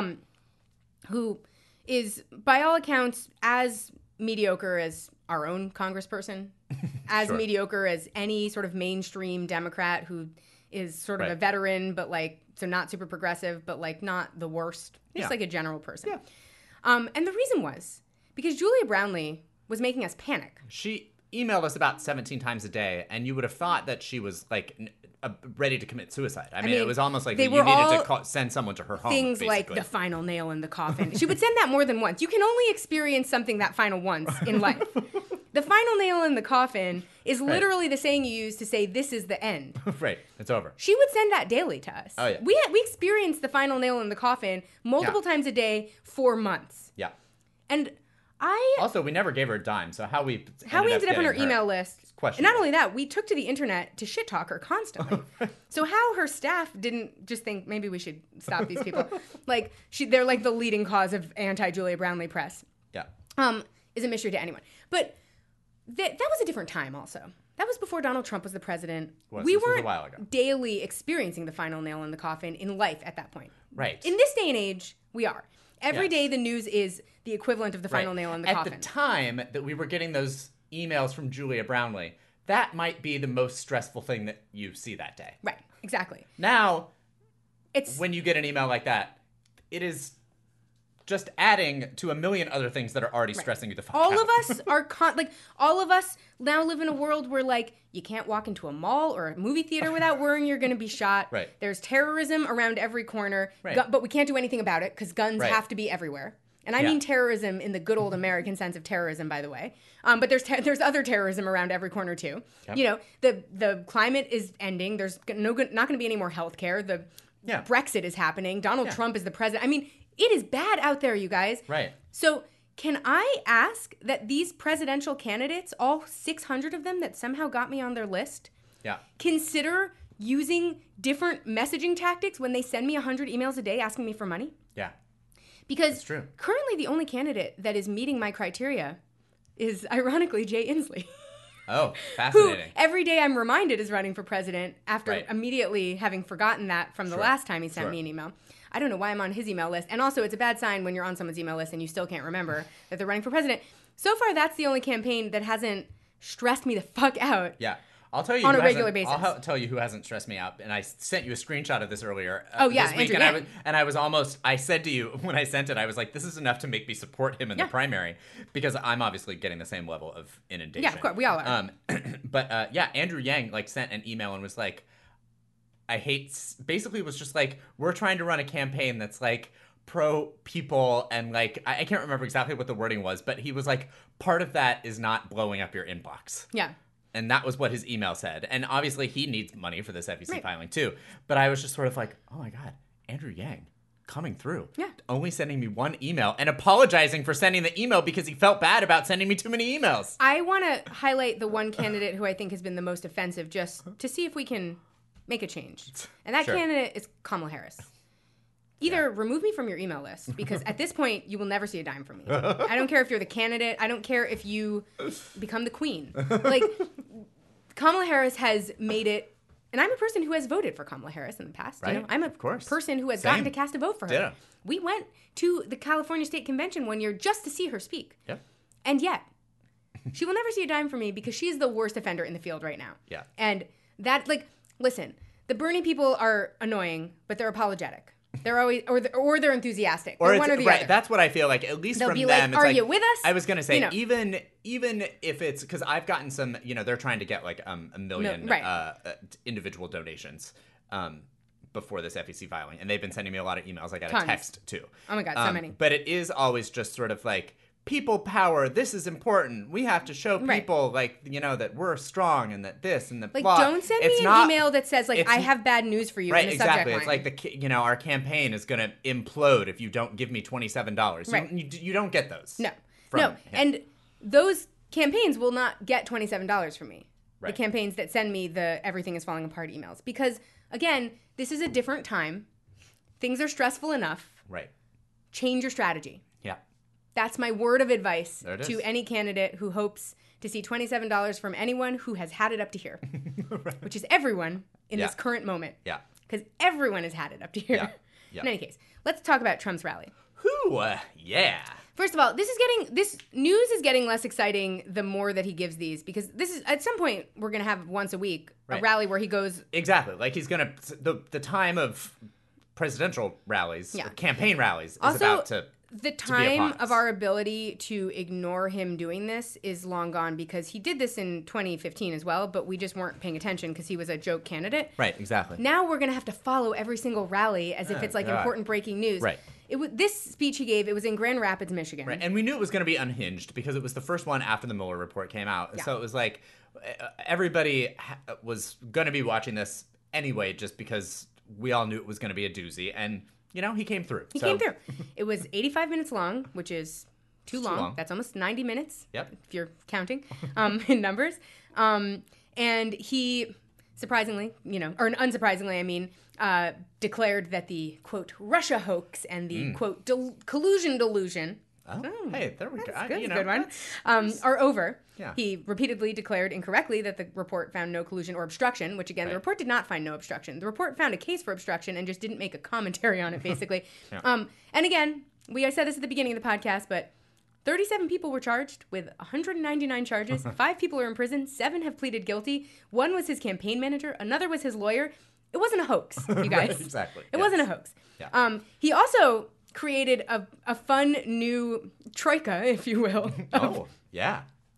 who is by all accounts as mediocre as our own congressperson, as mediocre as any sort of mainstream Democrat who is sort of a veteran, but so not super progressive, but not the worst, just like a general person. Yeah. And the reason was because Julia Brownley was making us panic. She emailed us about 17 times a day, and you would have thought that she was ready to commit suicide. I mean, it was almost like you needed to send someone to her home. Things like the final nail in the coffin. She would send that more than once. You can only experience something that final once in life. The final nail in the coffin is literally the saying you use to say this is the end. Right, it's over. She would send that daily to us. Oh yeah. We experienced the final nail in the coffin multiple times a day for months. Yeah. And also, we never gave her a dime, so how we ended up on her email list. And not only that, we took to the internet to shit talk her constantly. So how her staff didn't just think maybe we should stop these people, they're the leading cause of anti-Julia Brownley press. Yeah. Is a mystery to anyone. But that was a different time. Also, that was before Donald Trump was the president. We weren't a while ago. Daily experiencing the final nail in the coffin in life at that point. Right. In this day and age, we are. Every day the news is the equivalent of the final nail in the coffin. At the time that we were getting those emails from Julia Brownley, that might be the most stressful thing that you see that day. Right, exactly. Now, when you get an email like that, it is just adding to a million other things that are already stressing you the fuck out. All of us are all of us now live in a world where you can't walk into a mall or a movie theater without worrying you're going to be shot. Right. There's terrorism around every corner, but we can't do anything about it because guns have to be everywhere. And I mean terrorism in the good old American sense of terrorism, by the way. But there's other terrorism around every corner too. Yep. The climate is ending. There's not going to be any more health care. Brexit is happening. Donald Trump is the president. I mean, it is bad out there, you guys. Right. So can I ask that these presidential candidates, all 600 of them that somehow got me on their list, consider using different messaging tactics when they send me 100 emails a day asking me for money? Yeah. Because currently the only candidate that is meeting my criteria is, ironically, Jay Inslee. Oh, fascinating. Who every day I'm reminded is running for president after immediately having forgotten that from the last time he sent me an email. I don't know why I'm on his email list. And also, it's a bad sign when you're on someone's email list and you still can't remember that they're running for president. so far that's the only campaign that hasn't stressed me the fuck out. Yeah. I'll tell you on who a regular basis. I'll tell you who hasn't stressed me out. And I sent you a screenshot of this earlier. Oh, yeah, this week, Andrew and I was almost. I said to you when I sent it, I was like, "This is enough to make me support him in the primary," because I'm obviously getting the same level of inundation. Yeah, of course, we all are. But yeah, Andrew Yang like sent an email and was like, basically was just like, we're trying to run a campaign that's like pro people, and like I can't remember exactly what the wording was, but he was like, part of that is not blowing up your inbox. Yeah. And that was what his email said. And obviously he needs money for this FEC filing too. But I was just sort of like, oh my God, Andrew Yang coming through. Yeah. Only sending me one email and apologizing for sending the email because he felt bad about sending me too many emails. I want to highlight the one candidate who I think has been the most offensive, just to see if we can make a change. And that candidate is Kamala Harris. Either remove me from your email list, because at this point, you will never see a dime from me. I don't care if you're the candidate. I don't care if you become the queen. Like, Kamala Harris has made it, and I'm a person who has voted for Kamala Harris in the past. Right. You know? I'm a person who has gotten to cast a vote for her. Ditto. We went to the California State Convention one year just to see her speak. Yep. And yet, she will never see a dime from me because she is the worst offender in the field right now. Yeah. And that, like, listen, the Bernie people are annoying, but they're apologetic. They're always, or they're enthusiastic. Or one or the other. That's what I feel like. At least They'll from be them, like, "Are you with us?" I was gonna say, You know. even if it's because I've gotten some, they're trying to get like a million individual donations before this FEC filing, and they've been sending me a lot of emails. I got a text too. Oh my God, so many. But it is always just sort of like, people power. This is important. We have to show people that we're strong and that this and the like, blah. don't send me an email that says like, I have bad news for you. Right, in the exactly. subject It's line. like our campaign is going to implode if you don't give me $27. Right. You don't get those. No. from him. And those campaigns will not get $27 from me. Right. The campaigns that send me the everything is falling apart emails, because again, this is a different time. Things are stressful enough. Right. Change your strategy. Yeah. That's my word of advice There it to is. any candidate who hopes to see $27 from anyone who has had it up to here, Right. which is everyone in Yeah. this current moment. Yeah. Because everyone has had it up to here. Yeah. Yeah. In any case, let's talk about Trump's rally. Whew, yeah. First of all, this news is getting less exciting the more that he gives these, because this is, at some point, we're going to have once a week a Right. rally where he goes. Exactly. Like he's going to, the time of presidential rallies, Yeah. or campaign rallies, is Also, about to. The be time upon us. of our ability to ignore him doing this is long gone, because he did this in 2015 as well, but we just weren't paying attention because he was a joke candidate. Right, exactly. Now we're going to have to follow every single rally as if Oh, it's like God. important breaking news. Right. This speech he gave, it was in Grand Rapids, Michigan. Right, and we knew it was going to be unhinged because it was the first one after the Mueller report came out. Yeah. So it was like everybody was going to be watching this anyway, just because we all knew it was going to be a doozy. And, he came through. He came through. It was 85 minutes long, which is too long. long. That's almost 90 minutes. Yep. If you're counting in numbers. And he, surprisingly, or unsurprisingly, I mean, declared that the, quote, Russia hoax and the, quote, collusion delusion. Oh, hey, there we go. That's good, a good one. Are over. Yeah. He repeatedly declared incorrectly that the report found no collusion or obstruction, which again, the Right. report did not find no obstruction. The report found a case for obstruction and just didn't make a commentary on it, basically. Yeah. And again, I said this at the beginning of the podcast, but 37 people were charged with 199 charges. 5 people are in prison. 7 have pleaded guilty. 1 was his campaign manager. Another was his lawyer. It wasn't a hoax, you guys. Right, exactly. It Yes. wasn't a hoax. Yeah. He also created a fun new troika, if you will. Oh, yeah.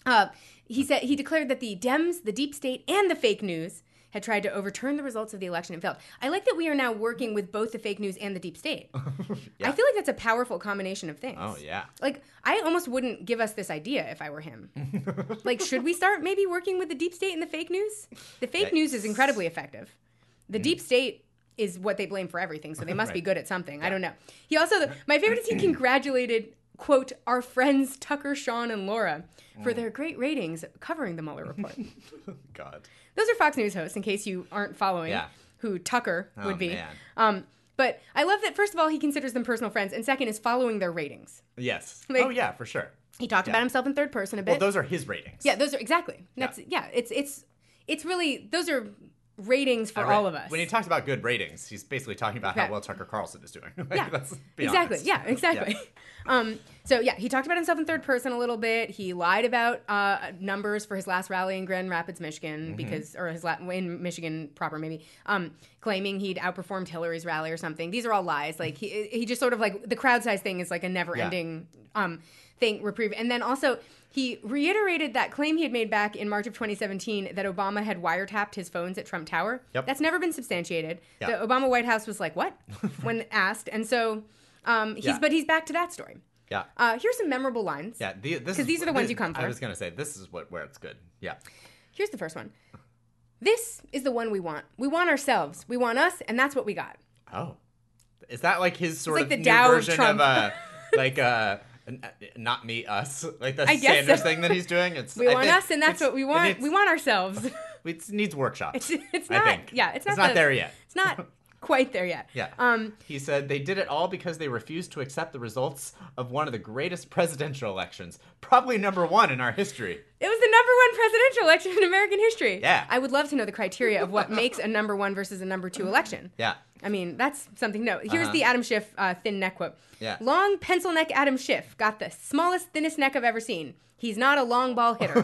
He declared that the Dems, the deep state, and the fake news had tried to overturn the results of the election and failed. I like that we are now working with both the fake news and the deep state. Yeah. I feel like that's a powerful combination of things. Oh, yeah. Like, I almost wouldn't give us this idea if I were him. Like, should we start maybe working with the deep state and the fake news? The fake news is incredibly effective. The deep state is what they blame for everything, so they must be Right. good at something. I don't know. He also, my favorite is he congratulated, quote, our friends Tucker, Sean, and Laura for their great ratings covering the Mueller report. God. Those are Fox News hosts, in case you aren't following Yeah. who Tucker would be. Man. But I love that, first of all, he considers them personal friends, and second is following their ratings. Yes. Like- oh, yeah, for sure. He talked about himself in third person a bit. Well, those are his ratings. Yeah, those are exactly. That's it's really, those are ratings for all of us. When he talks about good ratings, he's basically talking about how well Tucker Carlson is doing. Yeah, exactly. Yeah, exactly. So yeah, he talked about himself in third person a little bit. He lied about numbers for his last rally in Grand Rapids, Michigan, in Michigan proper, maybe, claiming he'd outperformed Hillary's rally or something. These are all lies. Like he just sort of like the crowd size thing is like a never ending thing reprieve. And then also he reiterated that claim he had made back in March of 2017 that Obama had wiretapped his phones at Trump Tower. Yep. That's never been substantiated. Yep. The Obama White House was like, what? When asked. And so he's back to that story. Yeah. Here's some memorable lines. Yeah. Because these are the ones you come for. I was going to say, this is where it's good. Yeah. Here's the first one. This is the one we want. We want ourselves. We want us, and that's what we got. Oh. Is that like his sort of the new Dow version Trump. of not me, us? Like the I guess Sanders so. thing that he's doing? We want us, and that's what we want. We want ourselves. It needs workshops. It's not. I think. Yeah, it's not there yet. It's not quite there yet. Yeah. He said they did it all because they refused to accept the results of one of the greatest presidential elections, probably number one in our history. It was the number one presidential election in American history. Yeah. I would love to know the criteria of what makes a number one versus a number two election. Yeah. I mean, that's something to know. Here's the Adam Schiff thin neck quote. Yeah. Long pencil neck Adam Schiff got the smallest, thinnest neck I've ever seen. He's not a long ball hitter.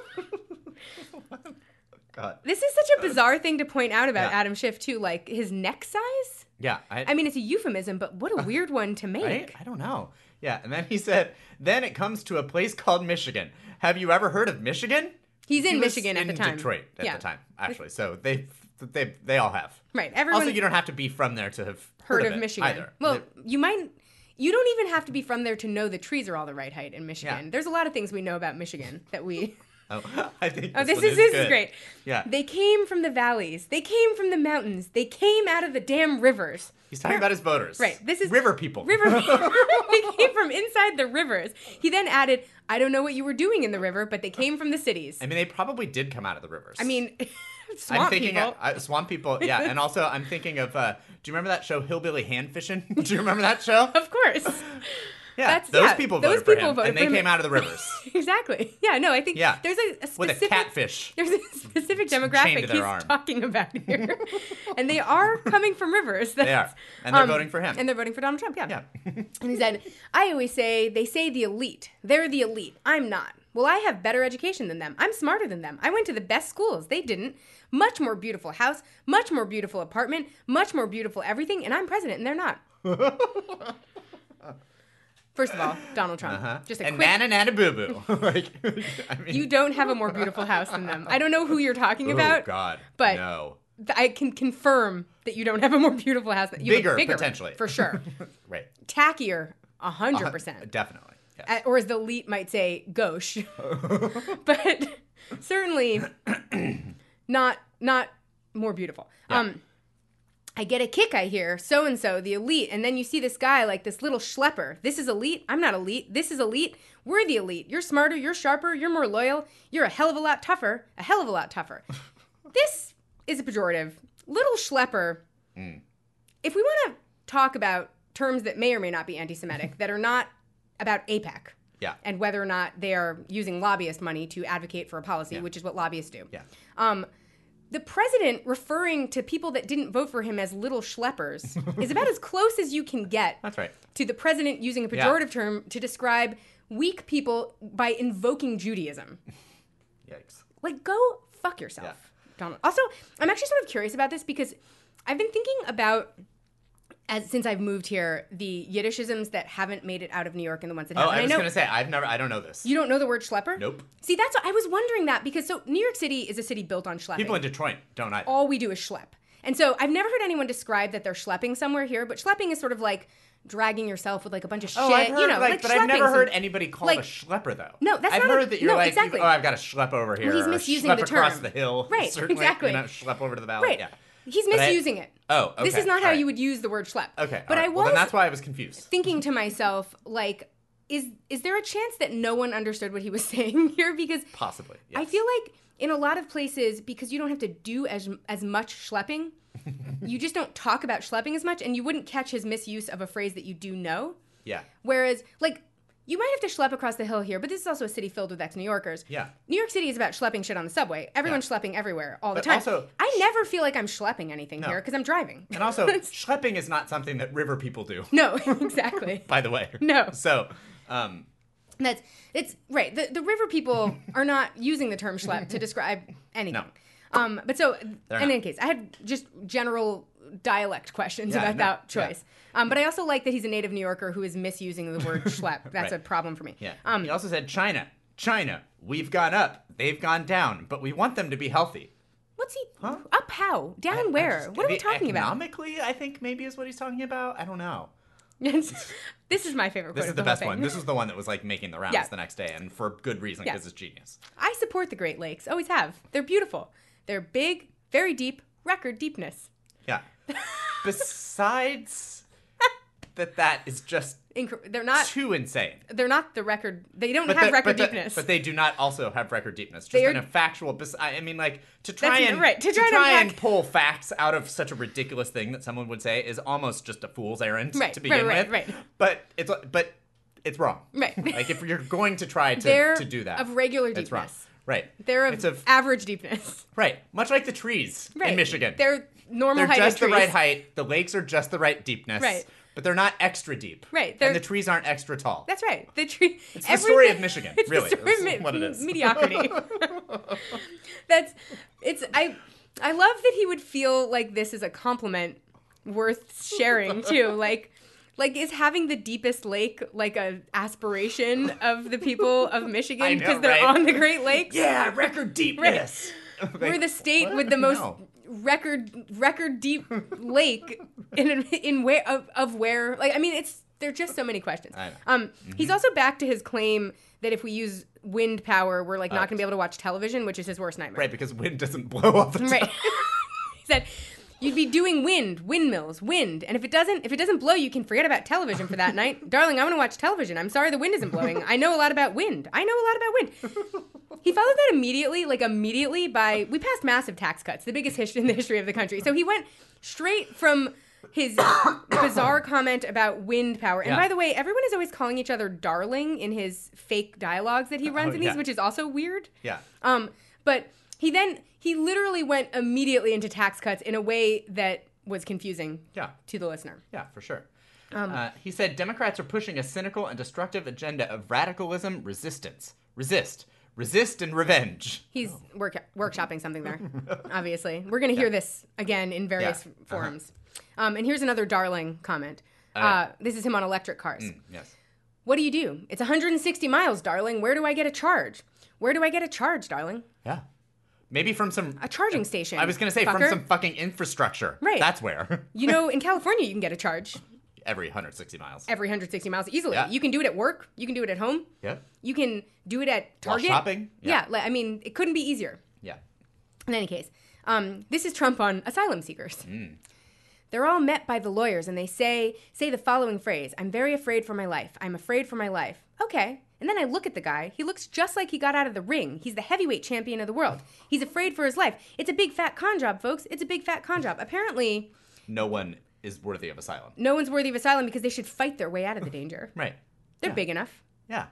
God. This is such a bizarre thing to point out about Adam Schiff, too. Like, his neck size? Yeah. I mean, it's a euphemism, but what a weird one to make. Right? I don't know. Yeah. And then he said, then it comes to a place called Michigan. Have you ever heard of Michigan? He's in Michigan at the time. In Detroit at the time, actually. So they all have. Right. Everyone. Also, you don't have to be from there to have heard of Michigan either. Well, you don't even have to be from there to know the trees are all the right height in Michigan. Yeah. There's a lot of things we know about Michigan that we... I think this is great. Yeah. They came from the valleys. They came from the mountains. They came out of the damn rivers. He's talking about his voters. Right. This is river people. River people. They came from inside the rivers. He then added, I don't know what you were doing in the river, but they came from the cities. I mean, they probably did come out of the rivers. I mean, swamp people. Swamp people, yeah. And also, I'm thinking of, do you remember that show, Hillbilly Hand Fishing? Do you remember that show? Of course. Yeah, those people voted for him, and they came out of the rivers. Exactly. Yeah, no, I think there's a specific... With a catfish. There's a specific demographic he's talking about here. And they are coming from rivers. They are. And they're voting for him. And they're voting for Donald Trump, yeah. And he said, I always say, they say the elite. They're the elite. I'm not. Well, I have better education than them. I'm smarter than them. I went to the best schools. They didn't. Much more beautiful house, much more beautiful apartment, much more beautiful everything, and I'm president, and they're not. First of all, Donald Trump. Just a quick... nana boo-boo. You don't have a more beautiful house than them. I don't know who you're talking about. Oh, God. But no. I can confirm that you don't have a more beautiful house. Bigger, potentially. For sure. Right. Tackier, 100%. Definitely. Yes. Or as the elite might say, gauche. But certainly not more beautiful. Yeah. I get a kick, I hear, so-and-so, the elite, and then you see this guy like this little schlepper. This is elite. I'm not elite. This is elite. We're the elite. You're smarter. You're sharper. You're more loyal. You're a hell of a lot tougher. A hell of a lot tougher. This is a pejorative. Little schlepper. If we want to talk about terms that may or may not be anti-Semitic, that are not about AIPAC, and whether or not they are using lobbyist money to advocate for a policy, which is what lobbyists do. Yeah. The president referring to people that didn't vote for him as little schleppers is about as close as you can get. That's right. To the president using a pejorative term to describe weak people by invoking Judaism. Yikes. Like, go fuck yourself, Donald. Also, I'm actually sort of curious about this because I've been thinking about, since I've moved here, the Yiddishisms that haven't made it out of New York and the ones that have. I was going to say, I don't know this. You don't know the word schlepper? Nope. See, that's what I was wondering that because New York City is a city built on schlepping. People in Detroit don't either. All we do is schlep. And so I've never heard anyone describe that they're schlepping somewhere here, but schlepping is sort of like dragging yourself with like a bunch of shit. I've heard, like but I've never heard anybody call it a schlepper though. No, that's I've not heard that you're like, exactly. I've got to schlep over here. Well, he's misusing schlep the term. across the hill. Right, certainly, exactly. Schlep over to the valley. Right. Yeah. He's misusing it. Oh, okay. This is not how you would use the word schlep. Okay. But I was then that's why I was confused. Thinking to myself, like, is there a chance that no one understood what he was saying here? Because possibly, yes. I feel like in a lot of places, because you don't have to do as much schlepping, you just don't talk about schlepping as much, and you wouldn't catch his misuse of a phrase that you do know. Yeah. Whereas, like, you might have to schlep across the hill here, but this is also a city filled with ex-New Yorkers. Yeah. New York City is about schlepping shit on the subway. Everyone's schlepping everywhere all the But time. also- I never feel like I'm schlepping anything here because I'm driving. And also, schlepping is not something that river people do, No, exactly. by the way. No. So, It's right. The river people are not using the term schlep to describe anything. No. But so They're in not. any case, I had just general dialect questions Yeah, about no, that choice. But I also like that he's a native New Yorker who is misusing the word schlep. That's Right. a problem for me. yeah. He also said, China, we've gone up, they've gone down, but we want them to be healthy. What's he up? How down? Where? What are we talking about? Economically, I think maybe is what he's talking about. I don't know. This is my favorite quote This is of the whole best thing. one. This is the one that was like making the rounds Yeah. the next day, and for good reason, Yeah. because it's genius. I support the Great Lakes. Always have. They're beautiful. They're big, very deep, record deepness. Yeah. Besides that is just They're not. too insane. They're not the record. They don't have record deepness. But they do not also have record deepness. Just They are- in a factual. I mean, like to try That's and right, to try and and unpack- pull facts out of such a ridiculous thing that someone would say is almost just a fool's errand Right, to begin right, with. right. But it's wrong. Right. Like if you're going to try They're to do that, of regular it's wrong. deepness. Right. They're it's of average deepness. right. Much like the trees Right. in Michigan. They're normal They're height just of the trees. right height. The lakes are just the right deepness. Right. But they're not extra deep. Right, they're- And the trees aren't extra tall. That's right. The tree. It's the story of Michigan, It's really. The story of That's what it is. Mediocrity. I love that he would feel like this is a compliment worth sharing too. Like is having the deepest lake like a aspiration of the people of Michigan I know, because they're right? on the Great Lakes? Yeah, record deepness. We're the state what? with the most No. record deep lake in where of where like I mean there are just so many questions. I know. He's also back to his claim that if we use wind power, we're like not going to be able to watch television, which is his worst nightmare. Right, because wind doesn't blow all the time. Right. He said you'd be doing windmills, wind, and if it doesn't blow, you can forget about television for that night. Darling, I want to watch television. I'm sorry the wind isn't blowing. I know a lot about wind. He followed that immediately by we passed massive tax cuts, the biggest in the history of the country. So he went straight from his bizarre comment about wind power. And Yeah. by the way, everyone is always calling each other darling in his fake dialogues that he runs in these, yeah. which is also weird. Yeah. But he literally went immediately into tax cuts in a way that was confusing Yeah. to the listener. Yeah, for sure. He said Democrats are pushing a cynical and destructive agenda of radicalism, resist, and revenge. He's workshopping something there, obviously. We're going to hear this again in various forums. And here's another darling comment. This is him on electric cars. Yes. What do you do? It's 160 miles, darling. Where do I get a charge? Where do I get a charge, darling? Yeah. Maybe from some... A charging station. I was going to say fucker. from some fucking infrastructure. Right. That's where. You know, in California, you can get a charge Every 160 miles. every 160 miles easily. Yeah. You can do it at work. You can do it at home. Yeah. You can do it at While Target. shopping? Yeah. I mean, it couldn't be easier. Yeah. In any case, this is Trump on asylum seekers. They're all met by the lawyers and they say the following phrase, I'm very afraid for my life. I'm afraid for my life. Okay. And then I look at the guy. He looks just like he got out of the ring. He's the heavyweight champion of the world. He's afraid for his life. It's a big fat con job, folks. It's a big fat con job. Apparently, No one is worthy of asylum. no one's worthy of asylum because they should fight their way out of the danger. Right. They're Yeah. big enough. Yeah.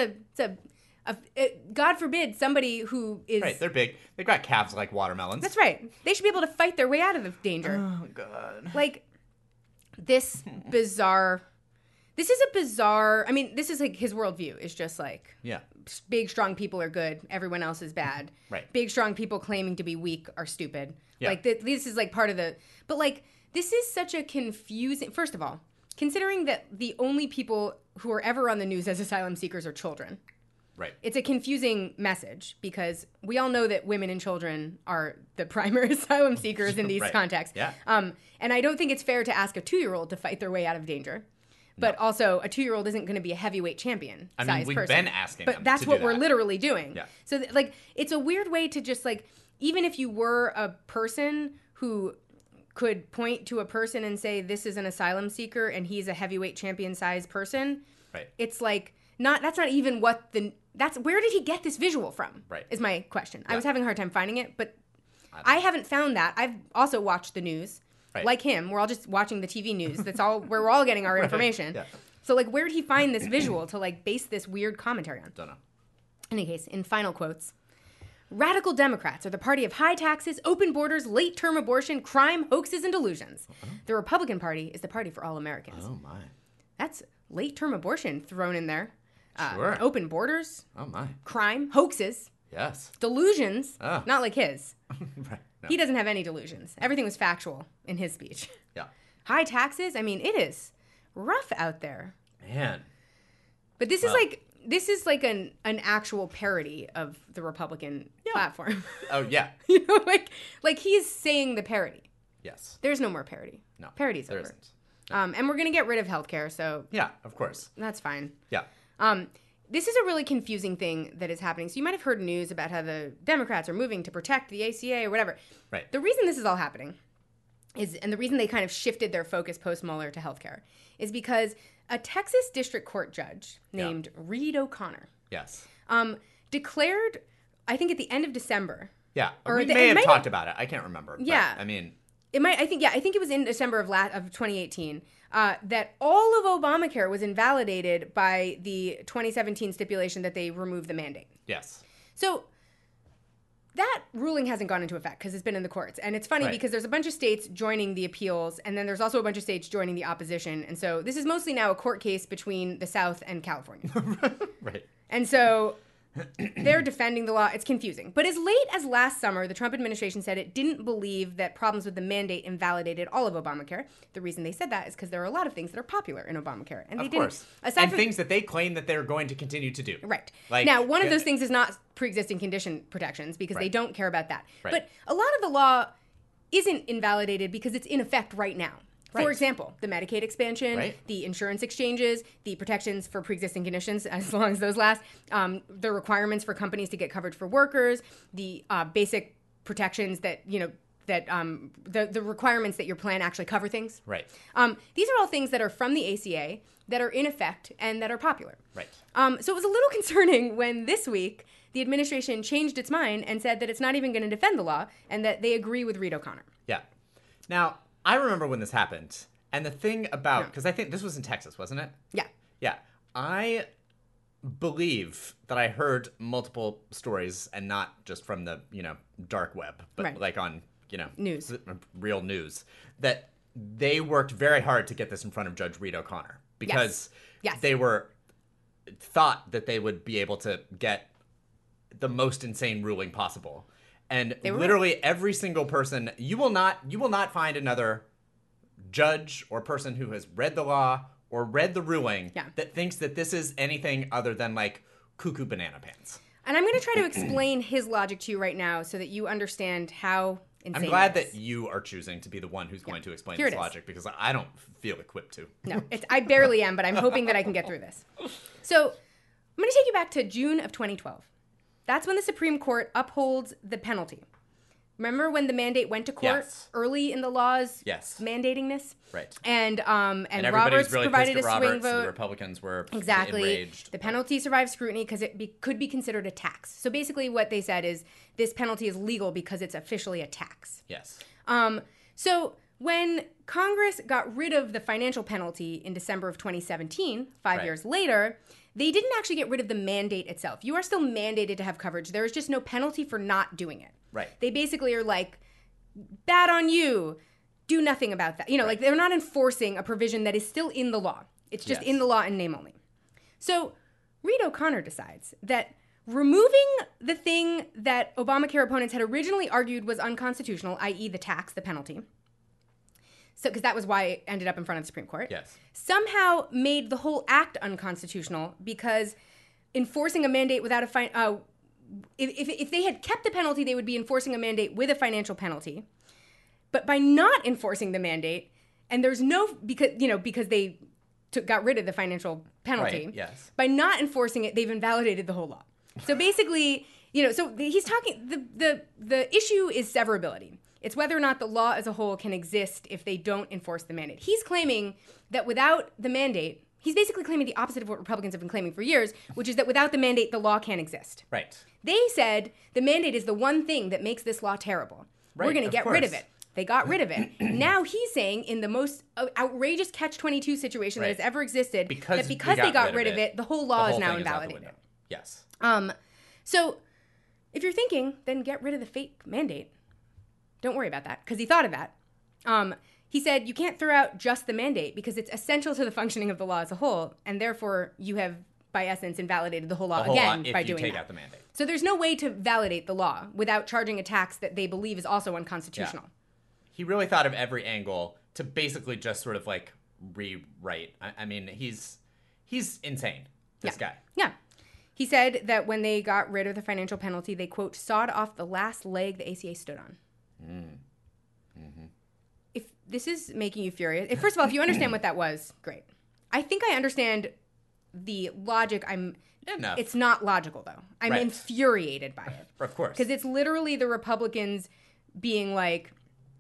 God forbid somebody who is... Right. They're big. They've got calves like watermelons. That's right. They should be able to fight their way out of the danger. Oh, God. Like, this is a bizarre, I mean, this is like his worldview is just like, Yeah. big, strong people are good. Everyone else is bad. Right. Big, strong people claiming to be weak are stupid. Yeah. Like, this is like part of the, but like, this is such a confusing, first of all, considering that the only people who are ever on the news as asylum seekers are children. Right. It's a confusing message because we all know that women and children are the primary asylum seekers in these Right. contexts. Yeah. And I don't think it's fair to ask a 2-year-old to fight their way out of danger. But also, a 2-year-old isn't going to be a heavyweight champion I mean, size we've person. been asking them But that's to do what we're that. literally doing. Yeah. So, like, it's a weird way to just, like, even if you were a person who could point to a person and say, this is an asylum seeker and he's a heavyweight champion size person, Right. it's like, that's not even what where did he get this visual from? Right. Is my question. I Yeah. was having a hard time finding it, but I haven't found that. I've also watched the news. Right. Like him, we're all just watching the TV news. That's all where we're all getting our information. Yeah. So, like, where did he find this visual to, like, base this weird commentary on? Don't know. In any case, in final quotes, radical Democrats are the party of high taxes, open borders, late-term abortion, crime, hoaxes, and delusions. The Republican Party is the party for all Americans. Oh, my. That's late-term abortion thrown in there. Sure. Open borders. Oh, my. Crime, hoaxes, Yes. delusions. Oh. Not like his. Right. No. He doesn't have any delusions. Everything was factual in his speech. Yeah. High taxes. I mean, it is rough out there. Man. But this is like an actual parody of the Republican platform. Oh, yeah. You know, like he's saying the parody. Yes. There's no more parody. No. Parody's there over. isn't. And we're gonna get rid of healthcare, so Yeah, of course. that's fine. Yeah. This is a really confusing thing that is happening. So you might have heard news about how the Democrats are moving to protect the ACA or whatever. Right. The reason this is all happening is, and the reason they kind of shifted their focus post-Mueller to healthcare, is because a Texas district court judge named Reed O'Connor Yes. declared, I think at the end of December. Yeah. Or We may have talked about it. I can't remember. Yeah. But, I mean, I think it was in December of 2018 that all of Obamacare was invalidated by the 2017 stipulation that they remove the mandate. yes. So that ruling hasn't gone into effect because it's been in the courts. And it's funny because there's a bunch of states joining the appeals, and then there's also a bunch of states joining the opposition. And so this is mostly now a court case between the South and California. Right. And so they're defending the law. It's confusing. But as late as last summer, the Trump administration said it didn't believe that problems with the mandate invalidated all of Obamacare. The reason they said that is because there are a lot of things that are popular in Obamacare. And they Of course. didn't. And things that they claim that they're going to continue to do. Right. Like, now, one of those things is not pre-existing condition protections because they don't care about that. Right. But a lot of the law isn't invalidated because it's in effect right now. Right. For example, the Medicaid expansion, the insurance exchanges, the protections for pre-existing conditions, as long as those last, the requirements for companies to get coverage for workers, the basic protections that, the requirements that your plan actually cover things. Right. These are all things that are from the ACA that are in effect and that are popular. Right. So it was a little concerning when this week the administration changed its mind and said that it's not even going to defend the law and that they agree with Reed O'Connor. Yeah. Now, I remember when this happened, and the thing about, because I think this was in Texas, wasn't it? Yeah. Yeah. I believe that I heard multiple stories, and not just from the, dark web, but like on, news, real news, that they worked very hard to get this in front of Judge Reed O'Connor because they thought that they would be able to get the most insane ruling possible. And literally every single person, you will not find another judge or person who has read the law or read the ruling that thinks that this is anything other than like cuckoo banana pants. And I'm going to try to explain his logic to you right now so that you understand how insane I'm glad it is. that you are choosing to be the one who's going to explain Here this it is. logic because I don't feel equipped to. No, I barely am, but I'm hoping that I can get through this. So I'm going to take you back to June of 2012. That's when the Supreme Court upholds the penalty. Remember when the mandate went to court early in the laws mandating this? Right. And everybody Roberts was really provided pissed a at swing Roberts, vote. The Republicans were exactly enraged. The penalty survived scrutiny because it could be considered a tax. So basically what they said is this penalty is legal because it's officially a tax. Yes. So when Congress got rid of the financial penalty in December of 2017, 5 years later, they didn't actually get rid of the mandate itself. You are still mandated to have coverage. There is just no penalty for not doing it. Right. They basically are like, bad on you. Do nothing about that. Like they're not enforcing a provision that is still in the law. It's just in the law in name only. So Reed O'Connor decides that removing the thing that Obamacare opponents had originally argued was unconstitutional, i.e. the tax, the penalty, so because that was why it ended up in front of the Supreme Court, somehow made the whole act unconstitutional because enforcing a mandate without a fine... If they had kept the penalty, they would be enforcing a mandate with a financial penalty. But by not enforcing the mandate, and there's no... because they got rid of the financial penalty. Right, yes. By not enforcing it, they've invalidated the whole law. So basically, so he's talking... The issue is severability. It's whether or not the law as a whole can exist if they don't enforce the mandate. He's claiming that without the mandate, he's basically claiming the opposite of what Republicans have been claiming for years, which is that without the mandate, the law can't exist. Right. They said the mandate is the one thing that makes this law terrible. We're going to get rid of it. They got rid of it. Now he's saying in the most outrageous catch-22 situation that has ever existed, because they got rid of it, the whole law is now invalidated. Yes. So if you're thinking, then get rid of the fake mandate. Don't worry about that, because he thought of that. He said you can't throw out just the mandate because it's essential to the functioning of the law as a whole, and therefore you have, by essence, invalidated the whole law again by doing that. If you take out the mandate. So there's no way to validate the law without charging a tax that they believe is also unconstitutional. Yeah. He really thought of every angle to basically just sort of like rewrite. I mean, he's insane, this guy. Yeah. He said that when they got rid of the financial penalty, they, quote, sawed off the last leg the ACA stood on. Mm-hmm. If this is making you furious, first of all, if you understand what that was, great. I think I understand the logic. It's not logical, though. I'm infuriated by it. Of course. Because it's literally the Republicans being like,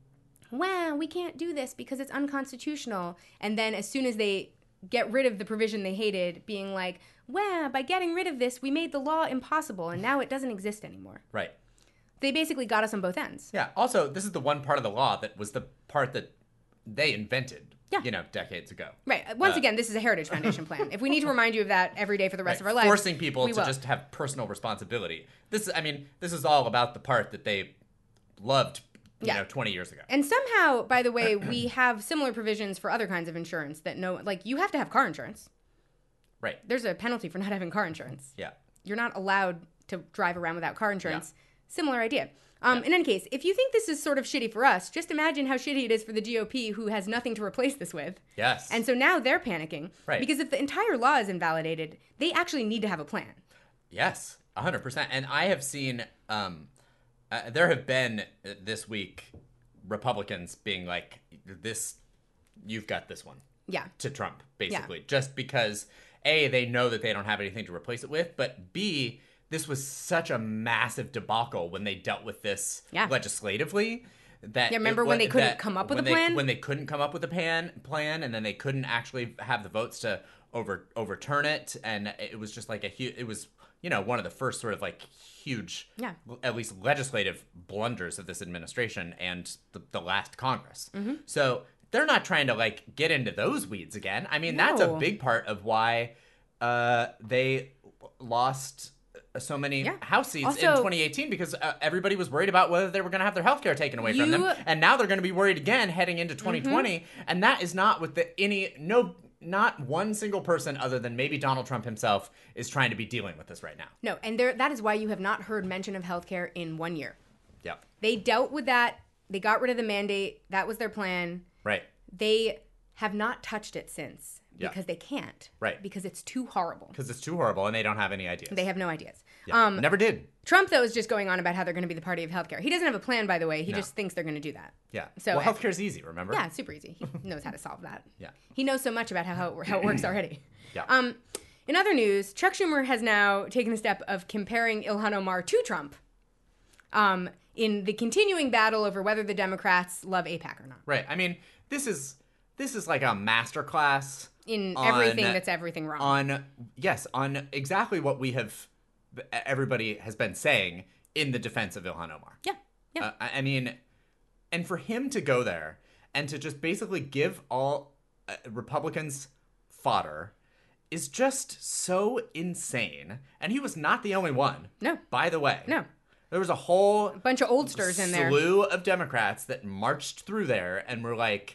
wow, we can't do this because it's unconstitutional. And then as soon as they get rid of the provision they hated, being like, wow, by getting rid of this, we made the law impossible, and now it doesn't exist anymore. Right. They basically got us on both ends. Yeah. Also, this is the one part of the law that was the part that they invented, decades ago. Right. Once again, this is a Heritage Foundation plan. If we need to remind you of that every day for the rest of our lives, forcing people to just have personal responsibility. This is all about the part that they loved 20 years ago. And somehow, by the way, we have similar provisions for other kinds of insurance that you have to have car insurance. Right. There's a penalty for not having car insurance. Yeah. You're not allowed to drive around without car insurance. Yeah. Similar idea. In any case, if you think this is sort of shitty for us, just imagine how shitty it is for the GOP, who has nothing to replace this with. Yes. And so now they're panicking. Right. Because if the entire law is invalidated, they actually need to have a plan. Yes, 100%. And I have seen, there have been this week Republicans being like, you've got this one. Yeah. To Trump, basically. Yeah. Just because, A, they know that they don't have anything to replace it with, but B, this was such a massive debacle when they dealt with this legislatively. Remember when they couldn't come up with a plan? When they couldn't come up with a plan, and then they couldn't actually have the votes to overturn it, and it was just like it was one of the first sort of like huge, at least legislative blunders of this administration and the last Congress. Mm-hmm. So they're not trying to like get into those weeds again. I mean, that's a big part of why they lost so many House seats in 2018, because everybody was worried about whether they were going to have their health care taken away from them. And now they're going to be worried again heading into 2020. Mm-hmm. And that is not with not one single person other than maybe Donald Trump himself is trying to be dealing with this right now. No, and that is why you have not heard mention of health care in 1 year. Yep. They dealt with that. They got rid of the mandate. That was their plan. Right. They have not touched it since. Because they can't. Right. Because it's too horrible. Because it's too horrible, and they don't have any ideas. They have no ideas. Yeah. Never did. Trump, though, is just going on about how they're going to be the party of healthcare. He doesn't have a plan, by the way. He just thinks they're going to do that. Yeah. So healthcare is easy, remember? Yeah, it's super easy. He knows how to solve that. Yeah. He knows so much about how it works already. Yeah. In other news, Chuck Schumer has now taken the step of comparing Ilhan Omar to Trump in the continuing battle over whether the Democrats love AIPAC or not. Right. I mean, this is like a masterclass in everything that's everything wrong. On exactly what everybody has been saying in the defense of Ilhan Omar. Yeah. Yeah. I mean, and for him to go there and to just basically give all Republicans fodder is just so insane. And he was not the only one. No. By the way. No. There was a whole bunch of oldsters in there. Slew of Democrats that marched through there and were like,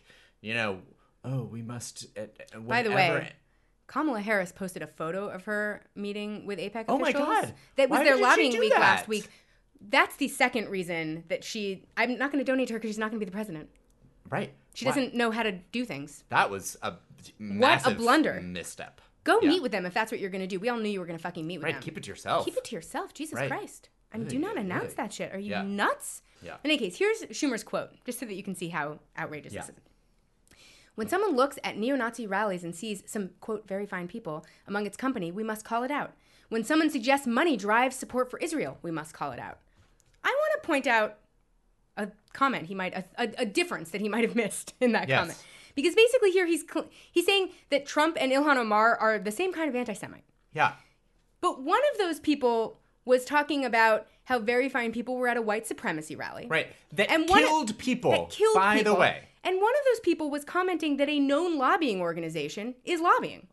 we must. By the way, Kamala Harris posted a photo of her meeting with AIPAC officials. Oh my God. That was their lobbying week last week. That's the second reason that I'm not going to donate to her because she's not going to be the president. Right. She doesn't know how to do things. That was a massive blunder. Misstep. Go meet with them if that's what you're going to do. We all knew you were going to fucking meet with them. Right, keep it to yourself. Keep it to yourself. Jesus Christ. I mean, do not announce that shit. Are you nuts? Yeah. In any case, here's Schumer's quote, just so that you can see how outrageous this is. When someone looks at neo-Nazi rallies and sees some, quote, very fine people among its company, we must call it out. When someone suggests money drives support for Israel, we must call it out. I want to point out a comment a difference that he might have missed in that comment. Because basically here he's saying that Trump and Ilhan Omar are the same kind of anti-Semite. Yeah. But one of those people was talking about how very fine people were at a white supremacy rally. Right. That And killed people, by the way. And one of those people was commenting that a known lobbying organization is lobbying.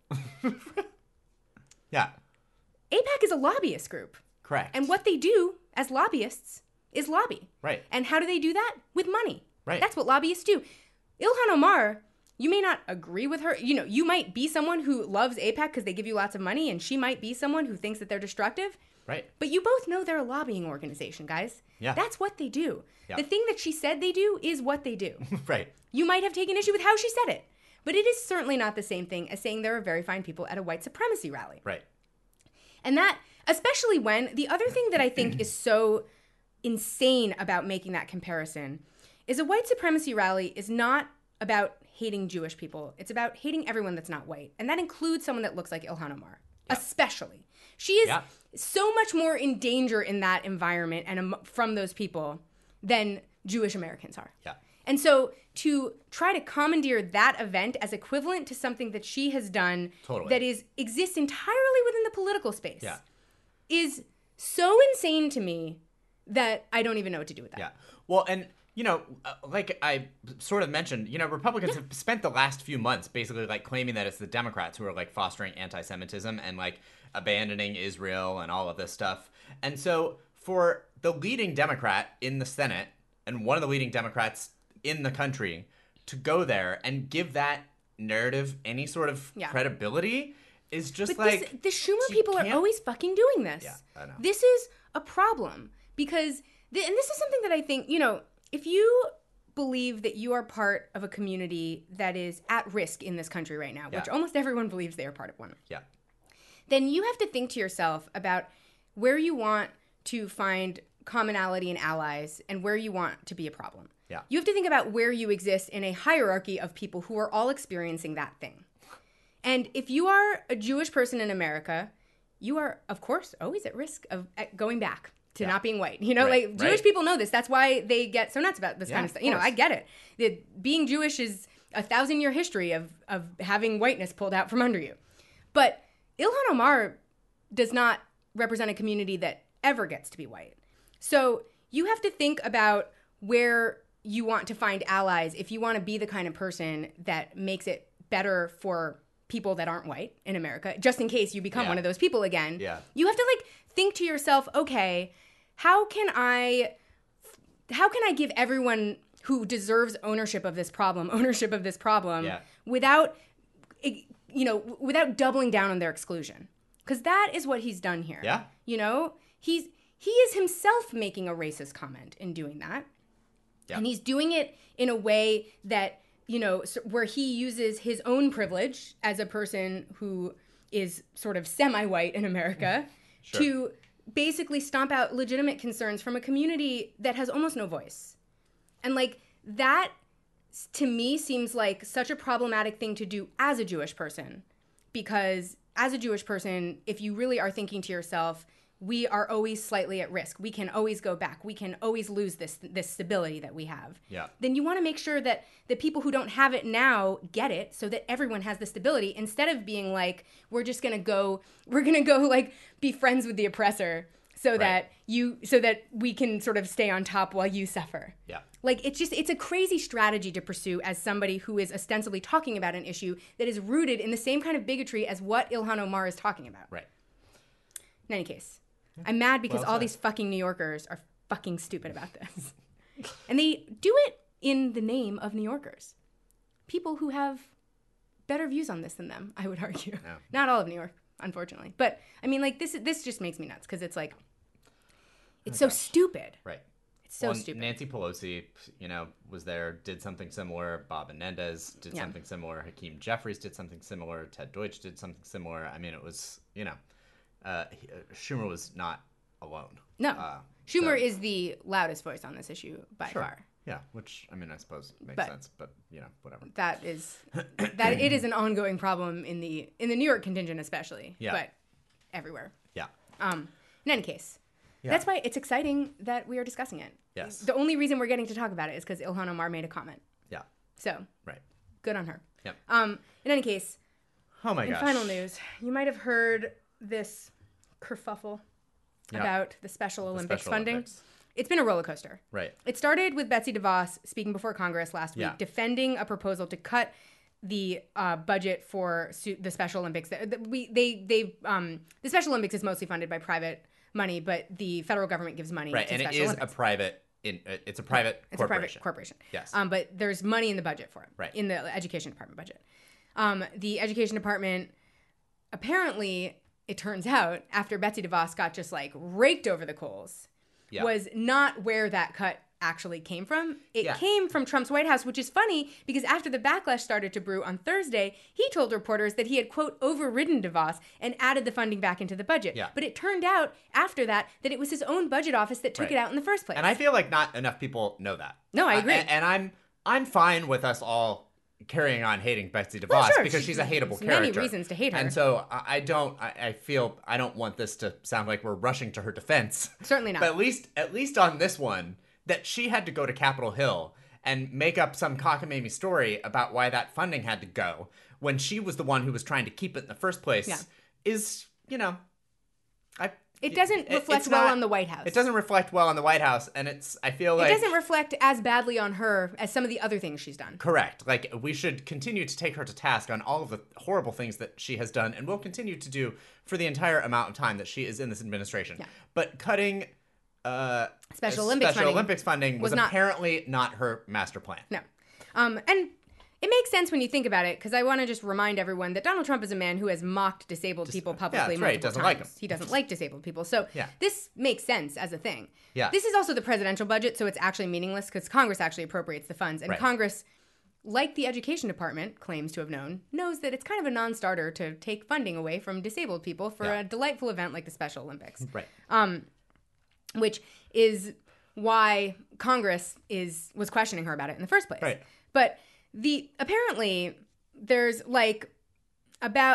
Yeah. AIPAC is a lobbyist group. Correct. And what they do as lobbyists is lobby. Right. And how do they do that? With money. Right. That's what lobbyists do. Ilhan Omar, you may not agree with her. You know, you might be someone who loves AIPAC because they give you lots of money, and she might be someone who thinks that they're destructive. Right. But you both know they're a lobbying organization, guys. Yeah. That's what they do. Yeah. The thing that she said they do is what they do. Right. You might have taken issue with how she said it, but it is certainly not the same thing as saying there are very fine people at a white supremacy rally. Right. And that, especially when the other thing that I think is so insane about making that comparison is a white supremacy rally is not about hating Jewish people. It's about hating everyone that's not white. And that includes someone that looks like Ilhan Omar, especially. She is so much more in danger in that environment and from those people than Jewish Americans are. Yeah. And so to try to commandeer that event as equivalent to something that she has done that exists entirely within the political space is so insane to me that I don't even know what to do with that. Yeah. Well, and, you know, like I sort of mentioned, you know, Republicans have spent the last few months basically like claiming that it's the Democrats who are like fostering anti-Semitism and like abandoning Israel and all of this stuff. And so for the leading Democrat in the Senate and one of the leading Democrats in the country to go there and give that narrative any sort of credibility is just but the Schumer people are always fucking doing this. Yeah, I know. This is a problem because, and this is something that I think, you know, if you believe that you are part of a community that is at risk in this country right now, which almost everyone believes they are part of one, then you have to think to yourself about where you want to find commonality and allies and where you want to be a problem. Yeah. You have to think about where you exist in a hierarchy of people who are all experiencing that thing. And if you are a Jewish person in America, you are, of course, always at risk of going back to not being white. You know, like Jewish people know this. That's why they get so nuts about this kind of stuff. You know, I get it. Being Jewish is a 1,000-year history of having whiteness pulled out from under you. But Ilhan Omar does not represent a community that ever gets to be white. So you have to think about where you want to find allies if you want to be the kind of person that makes it better for people that aren't white in America, just in case you become one of those people again. Yeah. You have to like think to yourself, okay, how can I give everyone who deserves ownership of this problem without doubling down on their exclusion? Because that is what he's done here. Yeah. You know, he is himself making a racist comment in doing that. Yeah. And he's doing it in a way that, you know, where he uses his own privilege as a person who is sort of semi-white in America to basically stomp out legitimate concerns from a community that has almost no voice. And like that, to me, seems like such a problematic thing to do as a Jewish person. Because as a Jewish person, if you really are thinking to yourself, we are always slightly at risk. We can always go back. We can always lose this stability that we have. Yeah. Then you want to make sure that the people who don't have it now get it so that everyone has the stability instead of being like, we're going to go like be friends with the oppressor so that we can sort of stay on top while you suffer. Yeah. Like it's a crazy strategy to pursue as somebody who is ostensibly talking about an issue that is rooted in the same kind of bigotry as what Ilhan Omar is talking about. Right. In any case, I'm mad because all these fucking New Yorkers are fucking stupid about this. And they do it in the name of New Yorkers. People who have better views on this than them, I would argue. No. Not all of New York, unfortunately. But, I mean, like, this just makes me nuts because it's like, it's so stupid. Right. It's so stupid. Nancy Pelosi, you know, was there, did something similar. Bob Menendez did something similar. Hakeem Jeffries did something similar. Ted Deutsch did something similar. I mean, it was, you know. Schumer was not alone. No. Schumer is the loudest voice on this issue by far. Yeah, which, I mean, I suppose makes sense, but, you know, whatever. That it is an ongoing problem in the New York contingent especially, but everywhere. Yeah. In any case, that's why it's exciting that we are discussing it. Yes. The only reason we're getting to talk about it is because Ilhan Omar made a comment. Yeah. So. Right. Good on her. Yep. In any case. Oh my gosh. In final news, you might have heard this kerfuffle about the Special Olympics Special funding. Olympics. It's been a roller coaster. Right. It started with Betsy DeVos speaking before Congress last week, Yeah. defending a proposal to cut the budget for the Special Olympics. The Special Olympics is mostly funded by private money, but the federal government gives money Right, to and Special it is Olympics. a private. It's a private It's a corporation. private corporation. Yes. But there's money in the budget for it. Right. In the education department budget. The education department, apparently, it turns out, after Betsy DeVos got just like raked over the coals, Yeah. was not where that cut actually came from. It Yeah. came from Trump's White House, which is funny because after the backlash started to brew on Thursday, he told reporters that he had, quote, overridden DeVos and added the funding back into the budget. Yeah. But it turned out after that it was his own budget office that took Right. it out in the first place. And I feel like not enough people know that. No, I agree. And I'm fine with us all carrying on hating Betsy DeVos Well, sure. because she's a hateable There's many character. reasons to hate her. And so I don't want this to sound like we're rushing to her defense. Certainly not. But at least on this one, that she had to go to Capitol Hill and make up some cockamamie story about why that funding had to go when she was the one who was trying to keep it in the first place is, It doesn't reflect well on the White House. It doesn't reflect well on the White House, and I feel like it doesn't reflect as badly on her as some of the other things she's done. Correct. Like, we should continue to take her to task on all of the horrible things that she has done and will continue to do for the entire amount of time that she is in this administration. Yeah. But cutting Special Olympics funding was apparently not her master plan. No. And it makes sense when you think about it, because I want to just remind everyone that Donald Trump is a man who has mocked disabled people publicly that's right. multiple Doesn't times. like 'em. He doesn't like disabled people. So this makes sense as a thing. Yeah. This is also the presidential budget, so it's actually meaningless because Congress actually appropriates the funds. And Right. Congress, like the education department claims to have knows that it's kind of a non-starter to take funding away from disabled people for a delightful event like the Special Olympics. Right. Which is why Congress was questioning her about it in the first place. Right. But apparently there's like about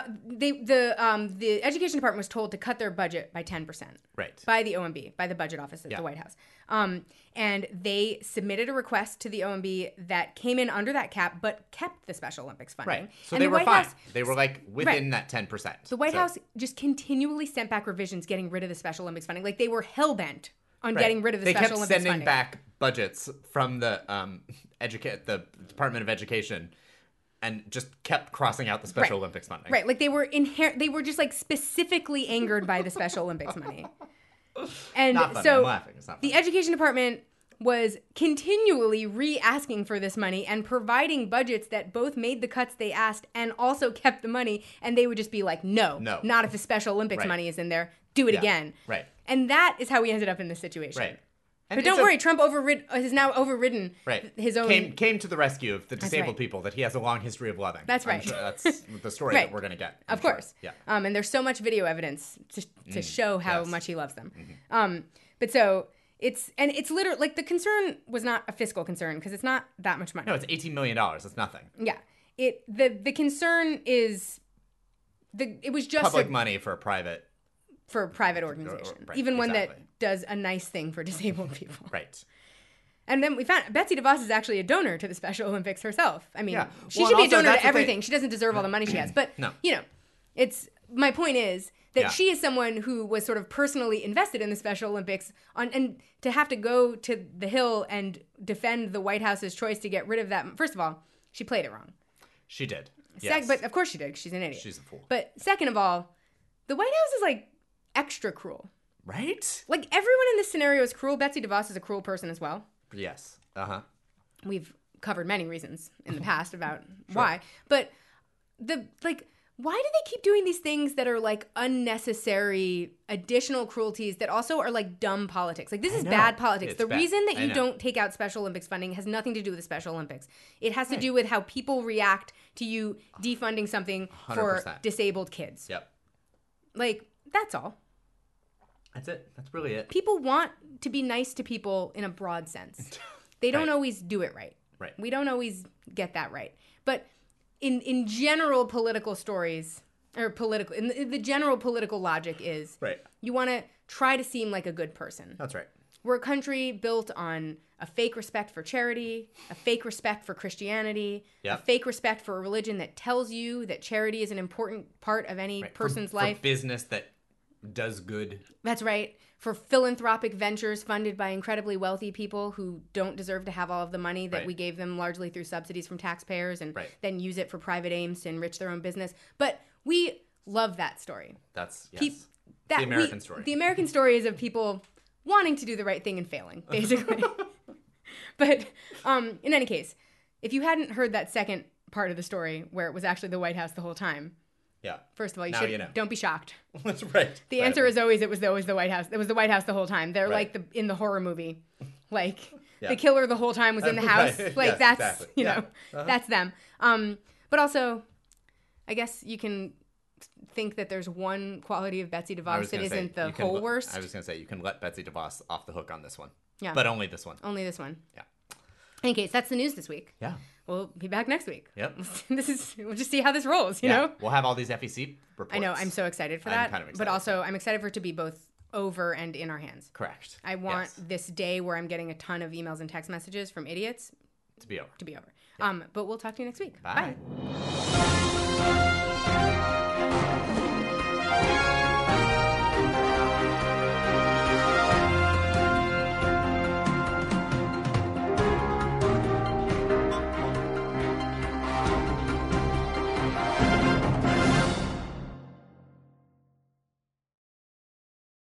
the education department was told to cut their budget by 10%. Right. By the OMB, by the budget office at the White House. And they submitted a request to the OMB that came in under that cap, but kept the Special Olympics funding. Right. So and they the were White fine. House, They were like within that 10%. the White House just continually sent back revisions getting rid of the Special Olympics funding. Like they were hell-bent on getting rid of the they Special kept Olympics sending funding. back budgets from the the Department of Education and just kept crossing out the Special Olympics funding. Right, like they were they were just like specifically angered by the Special Olympics money. And Not funny. so I'm laughing. It's not funny. the education department was continually re-asking for this money and providing budgets that both made the cuts they asked and also kept the money, and they would just be like, no, not if the Special Olympics money is in there. Do it again. Right. And that is how we ended up in this situation. Right. But don't worry, Trump has now overridden his own... Came to the rescue of the disabled right. people that he has a long history of loving. That's right. I'm sure that's the story Right. that we're going to get. Of course. Yeah. And there's so much video evidence to show how yes. much he loves them. Mm-hmm. But so it's literally like the concern was not a fiscal concern because it's not that much money. No, it's $18 million. That's nothing. Yeah. The concern is it was just Public money for a private. for a private organization, Right, even one that exactly. does a nice thing for disabled people. Right. And then we found Betsy DeVos is actually a donor to the Special Olympics herself. I mean, Yeah. she Well, should be a and also donor that's to the thing. everything. She doesn't deserve all the money she has. But, No. It's my point is that Yeah. she is someone who was sort of personally invested in the Special Olympics and to have to go to the Hill and defend the White House's choice to get rid of that. First of all, she played it wrong. She did. Yes. But of course she did. 'Cause she's an idiot. She's a fool. But second of all, the White House is like extra cruel. Right? Like everyone in this scenario is cruel. Betsy DeVos is a cruel person as well. Yes. Uh-huh. We've covered many reasons in the past about why. But why do they keep doing these things that are like unnecessary additional cruelties that also are like dumb politics? Like this is know. bad politics. It's The bad. reason that I you know. don't take out Special Olympics funding has nothing to do with the Special Olympics. It has to do with how people react to you defunding something for 100%. disabled kids. Yep. Like that's all. That's it. That's really it. People want to be nice to people in a broad sense. They don't Right. always do it right. Right. We don't always get that right. But in general political stories or in the general political logic is Right. you want to try to seem like a good person. That's right. We're a country built on a fake respect for charity, a fake respect for Christianity, Yep. a fake respect for a religion that tells you that charity is an important part of any Right. person's for life. business that does good. That's right. For philanthropic ventures funded by incredibly wealthy people who don't deserve to have all of the money that we gave them largely through subsidies from taxpayers and then use it for private aims to enrich their own business. But we love that story. That's, yes. The American story. The American story is of people wanting to do the right thing and failing, basically. But in any case, if you hadn't heard that second part of the story where it was actually the White House the whole time, first of all, don't be shocked. That's right. The answer is always it was the White House. It was the White House the whole time. They're like in the horror movie, like the killer the whole time was in the house. Like that's exactly. That's them. But also, I guess you can think that there's one quality of Betsy DeVos that isn't the whole worst. I was going to say you can let Betsy DeVos off the hook on this one. Yeah. But only this one. Only this one. Yeah. In any case, that's the news this week. Yeah. We'll be back next week. Yep. We'll just see how this rolls, you know? We'll have all these FEC reports. I know. I'm so excited for that. I'm kind of excited. But also, I'm excited for it to be both over and in our hands. Correct. I want this day where I'm getting a ton of emails and text messages from idiots to be over. Yeah. But we'll talk to you next week. Bye. Bye.